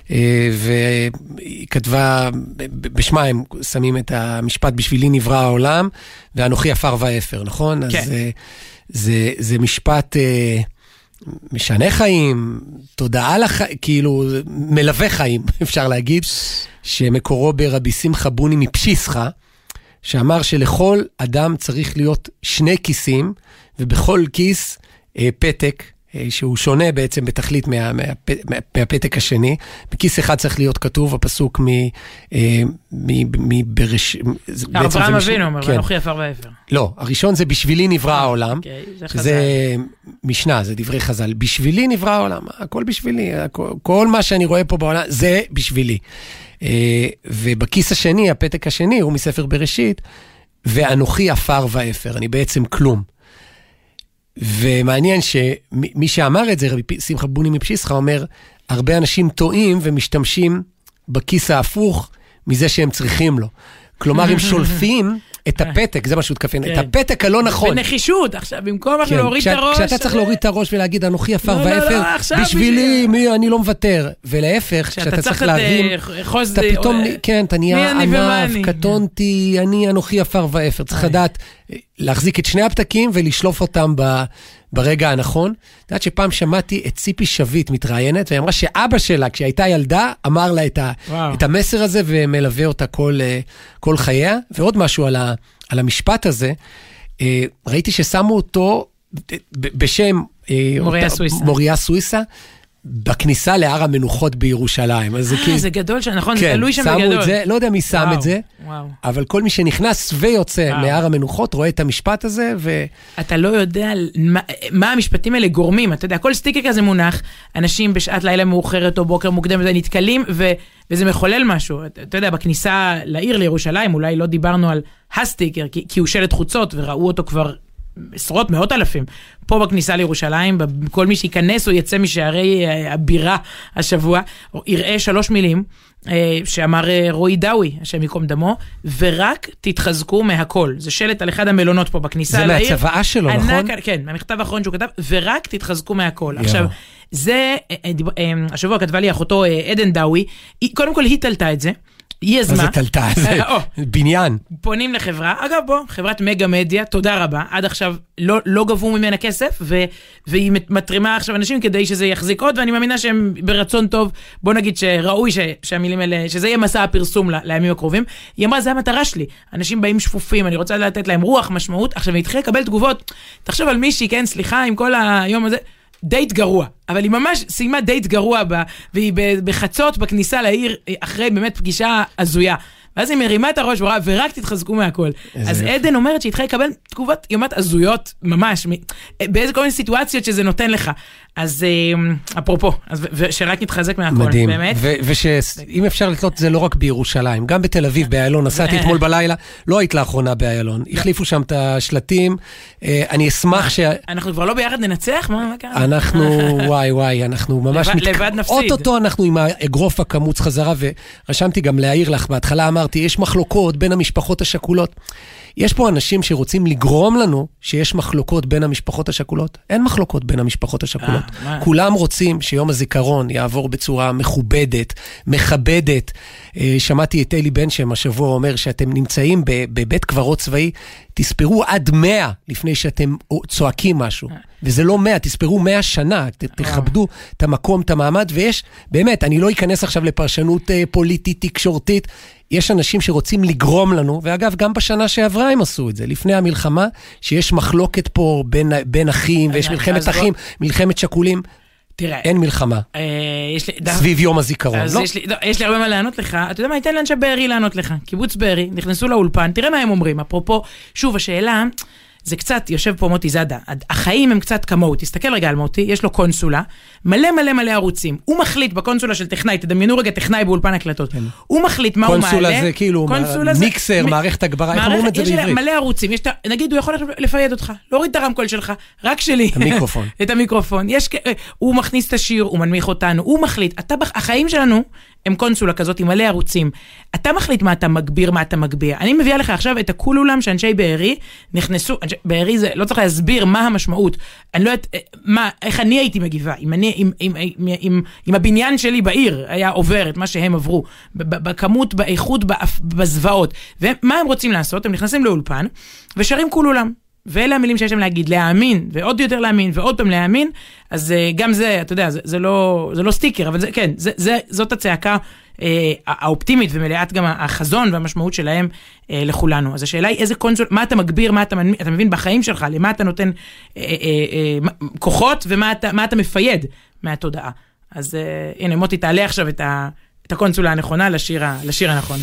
והיא כתבה, בשמה הם שמים את המשפט בשבילי נברא העולם, ואנוכי עפר ואפר, נכון? כן. אז זה משפט משנה חיים, תודעה לחיים, כאילו מלווה חיים, אפשר להגיד, שמקורו ברבי שמחה בוני מפשיסחה, שאמר שלכל אדם צריך להיות שני כיסים, ובכל כיס פתק, שהוא שונה בעצם בתכלית מהפתק השני. בכיס אחד צריך להיות כתוב הפסוק מבראש... אברהם אבינו אומר, ואנוכי עפר ואפר. לא, הראשון זה בשבילי נברא העולם, שזה משנה, זה דברי חז"ל. בשבילי נברא העולם, הכל בשבילי, כל מה שאני רואה פה בעולם, זה בשבילי. ובכיס השני, הפתק השני, הוא מספר בראשית, ואנוכי עפר ואפר, אני בעצם כלום. ומעניין שמי שאמר את זה, רבי שמחה בוני מפשיסחה, אומר, הרבה אנשים טועים ומשתמשים בכיס ההפוך מזה שהם צריכים לו. כלומר, הם שולפים את הפתק, זה מה שהותקפים, את הפתק הלא נכון. בנחישות, עכשיו, במקום אנחנו להוריד את הראש. כשאתה צריך להוריד את הראש ולהגיד, אנוכי עפר ואפר, בשבילי, אני לא מוותר. ולהפך, כשאתה צריך להרים, אתה פתאום, כן, אתה נהיה ענף, קטונתי, אנוכי עפר ואפר. צריך לדעת, להחזיק את שני הפתקים ולשלוף אותם ברגע הנכון. את יודעת שפעם שמעתי את ציפי שביט מתראיינת, והיא אמרה שאבא שלה, כשהייתה ילדה, אמר לה את המסר הזה, ומלווה אותה כל חייה. ועוד משהו על המשפט הזה, ראיתי ששמו אותו בשם מוריה סוויסה, בכניסה להר המנוחות בירושלים. זה גדול, נכון, זה תלוי שם בגדול. לא יודע מי שם את זה, אבל כל מי שנכנס ויוצא מהר המנוחות רואה את המשפט הזה. אתה לא יודע מה המשפטים האלה גורמים, אתה יודע, כל סטיקר כזה מונח, אנשים בשעת לילה מאוחרת או בוקר מוקדם נתקלים, וזה מחולל משהו. אתה יודע, בכניסה לעיר לירושלים, אולי לא דיברנו על הסטיקר, כי הוא שלט חוצות, וראו אותו כבר עשרות, מאות אלפים. פה בכניסה לירושלים, כל מי שיכנס או יצא משערי הבירה השבוע, יראה 3 מילים, שאמר רועי דאוי, השם יקום דמו, ורק תתחזקו מהכל. זה שלט על אחד המלונות פה בכניסה לעיר. זה מהצוואה שלו, נכון? כן, מהמכתב האחרון שהוא כתב, ורק תתחזקו מהכל. עכשיו, זה, השבוע כתבה לי אחותו עדן דאוי, קודם כל היא תלתה את זה, היא הזמה. מה זה תלתה? זה בניין. פונים לחברה, אגב חברת מגה מדיה, תודה רבה, עד עכשיו לא גבו ממנה כסף, והיא מתרימה עכשיו אנשים כדי שזה יחזיק עוד, ואני מאמינה שהם ברצון טוב, בוא נגיד שראוי שהמילים האלה, שזה יהיה מסע הפרסום לימים הקרובים. היא אמרה, זה המטרה שלי, אנשים באים שפופים, אני רוצה לתת להם רוח, משמעות, עכשיו היא התחילה לקבל תגובות, תחשב על מישהי, כן, סליחה, עם כל היום הזה, דייט גרוע, אבל היא ממש סיימה דייט גרוע והיא בחצות בכניסה לעיר אחרי באמת פגישה הזויה. ואז היא מרימה את הראש ורק תתחזקו מהכל. אז עדן אומרת שהיא התחילה לקבל תגובות יומת הזויות ממש, באיזה כל מיני סיטואציות שזה נותן לך. אז אפרופו, שרק נתחזק מהכל. מדהים. ושאם אפשר לתלות זה לא רק בירושלים, גם בתל אביב, באיילון, נסעתי אתמול בלילה, לא היית לאחרונה באיילון, החליפו שם את השלטים, אני אשמח אנחנו כבר לא ביחד ננצח? מה קרה? אנחנו, וואי, אנחנו ממש לבד נפסיד. אוטוטו אנחנו עם האגרוף הקמוץ חזרה, ורשמתי גם להעיר לך, בהתחלה אמרתי, יש מחלוקות בין המשפחות השכולות. יש פה אנשים שרוצים לגרום לנו שיש מחלוקות בין המשפחות השכולות. אין מחלוקות בין המשפחות השכולות. כולם רוצים שיום הזיכרון יעבור בצורה מכובדת, מכבדת. שמעתי את אלי בן שם השבוע אומר שאתם נמצאים בבית קברות צבאי, תספרו עד 100 לפני שאתם צועקים משהו. וזה לא 100, תספרו 100 שנה, תכבדו את המקום, את המעמד, ויש, באמת, אני לא אכנס עכשיו לפרשנות פוליטית, תקשורתית, יש אנשים שרוצים לגרום לנו, ואגב, גם בשנה שעברה הם עשו את זה, לפני המלחמה, שיש מחלוקת פה בין אחים, ויש מלחמת אחים, מלחמת שכולים, תראה, אין מלחמה. סביב יום הזיכרון. יש לי הרבה מה לענות לך. אתה יודע מה, ייתן לאנשי בארי לענות לך. קיבוץ בארי, נכנסו לאולפן, תראה מה הם אומרים. אפרופו, שוב, השאלה, זה קצת, יושב פה מוטי זאדה, החיים הם קצת כמוהו, תסתכל רגע על מוטי, יש לו קונסולה, מלא ערוצים, הוא מחליט בקונסולה של טכנאי, תדמיינו רגע טכנאי באולפן הקלטות, הוא מחליט מה הוא מעלה. קונסולה זה כאילו מיקסר, מערכת הגברה, איך אמרו את זה בעברית? יש מלא ערוצים, נגיד הוא יכול לפייד אותך, להוריד את הרמקול שלך, רק שלי. את המיקרופון. הוא מכניס את השיר, הוא מנמיך אותנו, הוא מחליט, החיים שלנו הם קונסולה כזאת עם מלא ערוצים. אתה מחליט מה אתה מגביר, מה אתה מגביה. אני מביאה לך עכשיו את הכולולם שאנשי בארי נכנסו, בארי זה, לא צריך להסביר מה המשמעות. אני לא יודעת, איך אני הייתי מגיבה, אם הבניין שלי בעיר היה עובר את מה שהם עברו, בכמות, באיכות, בזוועות. ומה הם רוצים לעשות? הם נכנסים לאולפן ושרים כולולם. ואלה המילים שיש להם להגיד, להאמין, ועוד יותר להאמין, ועוד פעם להאמין, אז גם זה, אתה יודע, זה לא סטיקר, אבל זה, כן, זאת הצעקה האופטימית, ומלאת גם החזון והמשמעות שלהם לכולנו. אז השאלה היא, איזה קונסול, מה אתה מגביר, מה אתה מבין בחיים שלך, למה אתה נותן כוחות, ומה אתה מפייד מהתודעה. אז הנה, מוטי, תעלה עכשיו את הקונסולה הנכונה לשיר הנכון.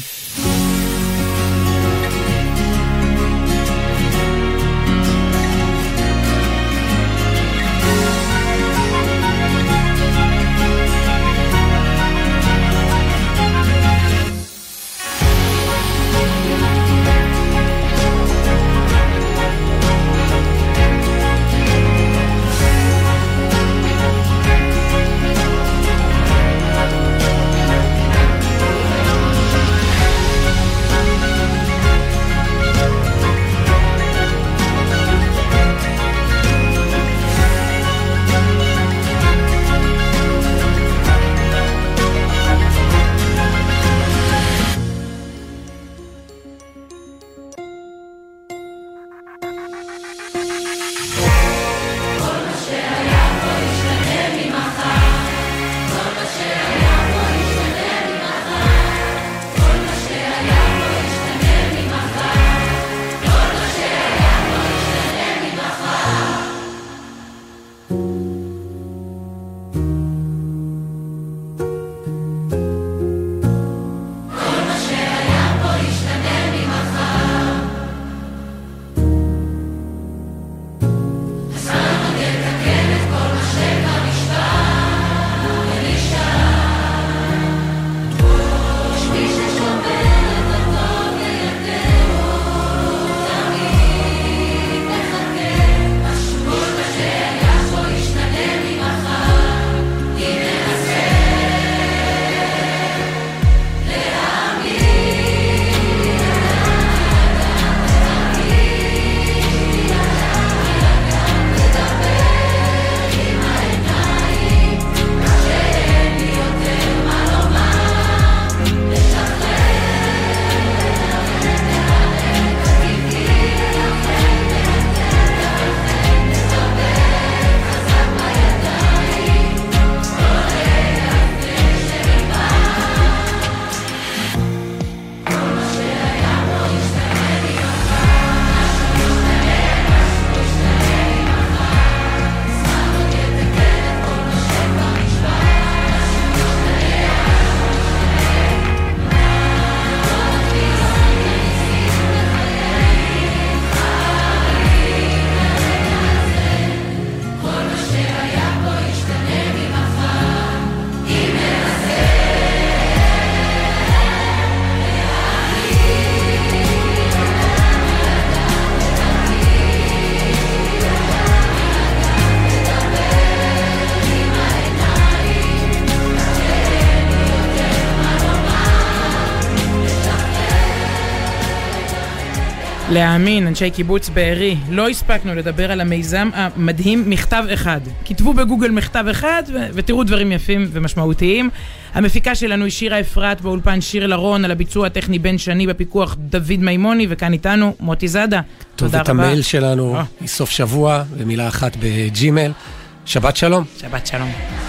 להאמין, אנשי קיבוץ בארי, לא הספקנו לדבר על המיזם המדהים מכתב אחד. כתבו בגוגל מכתב אחד ותראו דברים יפים ומשמעותיים. המפיקה שלנו היא שירה אפרת, באולפן שיר לרון, על הביצוע הטכני בן שני, בפיקוח דוד מימוני, וכאן איתנו מוטי זאדה. תודה רבה. את המייל שלנו היא סוף שבוע, במילה אחת בג'ימל. שבת שלום. שבת שלום.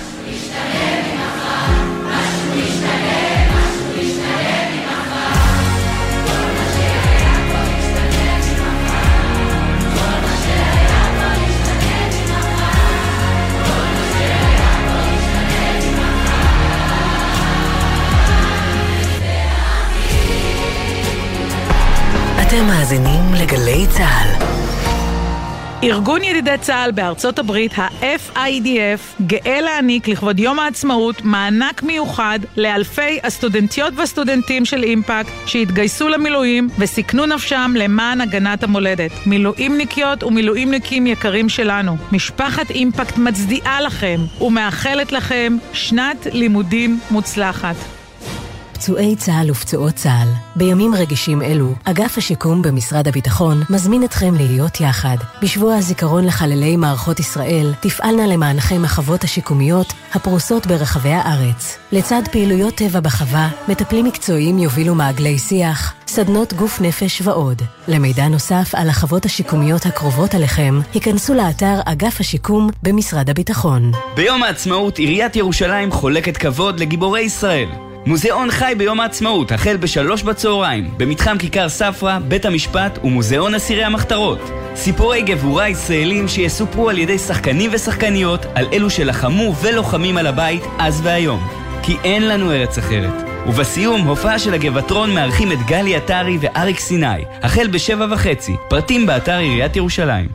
אתם מאזינים לגלי צה"ל. ארגון ידידי צה"ל בארצות הברית, ה-FIDF, גאה להעניק לכבוד יום העצמאות מענק מיוחד לאלפי הסטודנטיות והסטודנטים של אימפקט שהתגייסו למילואים וסיכנו נפשם למען הגנת המולדת. מילואימניקיות ומילואימניקים יקרים שלנו, משפחת אימפקט מצדיעה לכם ומאחלת לכם שנת לימודים מוצלחת. פצועי צה"ל ופצועות צה"ל, בימים רגישים אלו, אגף השיקום במשרד הביטחון מזמין אתכם להיות יחד. בשבוע הזיכרון לחללי מערכות ישראל, תפעלנה למענכם החוות השיקומיות הפרוסות ברחבי הארץ. לצד פעילויות טבע בחווה, מטפלים מקצועיים יובילו מעגלי שיח, סדנות גוף נפש ועוד. למידע נוסף על החוות השיקומיות הקרובות עליכם, היכנסו לאתר אגף השיקום במשרד הביטחון. ביום העצמאות, עיריית ירושלים חולקת כבוד לגיבורי ישראל. מוזיאון חי ביום העצמאות, החל ב3 בצהריים, במתחם כיכר ספרה, בית המשפט ומוזיאון אסירי המחתרות. סיפורי גבורה ישראלים שיסופרו על ידי שחקנים ושחקניות על אלו שלחמו ולוחמים על הבית אז והיום. כי אין לנו ארץ אחרת. ובסיום, הופעה של הגבעטרון מארחים את גלי עטרי ואריק סיני, החל ב7:30, פרטים באתר עיריית ירושלים.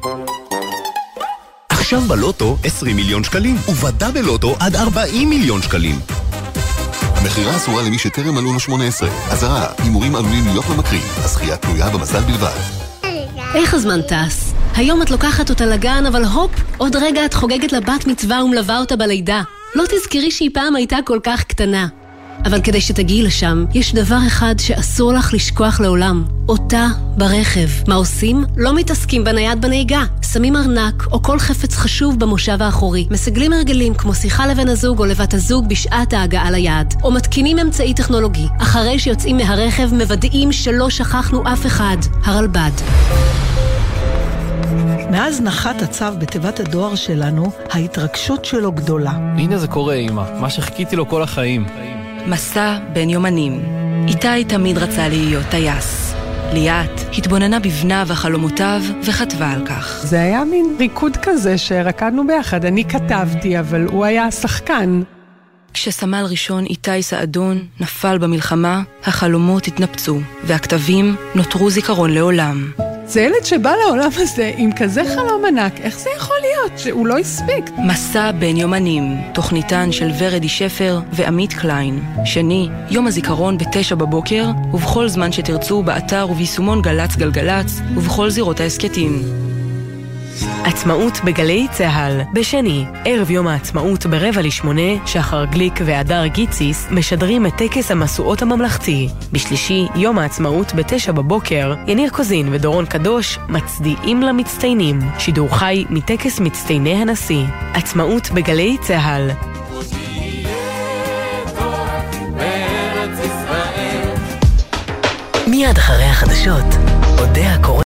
עכשיו בלוטו 20 מיליון שקלים, ובדאבל לוטו עד 40 מיליון שקלים. המחירה אסורה למי שטרם מלאו לו 18. אזהרה, הימורים עלולים להיות ממכרים. הזכייה תלויה במזל בלבד. איך הזמן טס? היום את לוקחת אותה לגן, אבל הופ, עוד רגע את חוגגת לבת מצווה ומלווה אותה בלידה. לא תזכרי שהיא פעם הייתה כל כך קטנה. אבל כדי שתגיעי לשם, יש דבר אחד שאסור לך לשכוח לעולם. אותה ברכב. מה עושים? לא מתעסקים בנייד בנהיגה. שמים ארנק או כל חפץ חשוב במושב האחורי. מסגלים הרגלים כמו שיחה לבן הזוג או לבת הזוג בשעת ההגעה ליעד. או מתקינים אמצעי טכנולוגי. אחרי שיוצאים מהרכב מוודאים שלא שכחנו אף אחד. הרלב"ד. מאז נחת הצו בתיבת הדואר שלנו, ההתרגשות שלו גדולה. הנה זה קורה, אמא. מה שחיכיתי לו כל החיים. מסע בין יומנים. איתי תמיד רצה להיות טייס. ליאת התבוננה בבניו וחלומותיו וכתבה על כך. זה היה מין ריקוד כזה שרקדנו ביחד. אני כתבתי, אבל הוא היה שחקן. כשסמל ראשון איתי סעדון נפל במלחמה, החלומות התנפצו, והכתבים נותרו זיכרון לעולם. זה ילד שבא לעולם הזה עם כזה חלום ענק, איך זה יכול להיות שהוא לא הספיק? מסע בין יומנים, תוכניתן של ורדי שפר ועמית קליין. שני, יום הזיכרון ב9 בבוקר, ובכל זמן שתרצו באתר וביישומון גלץ גלגלץ, ובכל זירות העסקתים. עצמאות בגלי צה"ל. בשני, ערב יום העצמאות ב7:45, שחר גליק והדר גיציס משדרים את טקס המסועות הממלכתי. בשלישי, יום העצמאות ב9 בבוקר, יניר קוזין ודורון קדוש מצדיעים למצטיינים. שידור חי מטקס מצטייני הנשיא. עצמאות בגלי צה"ל. מיד אחרי החדשות, אודה הקורא.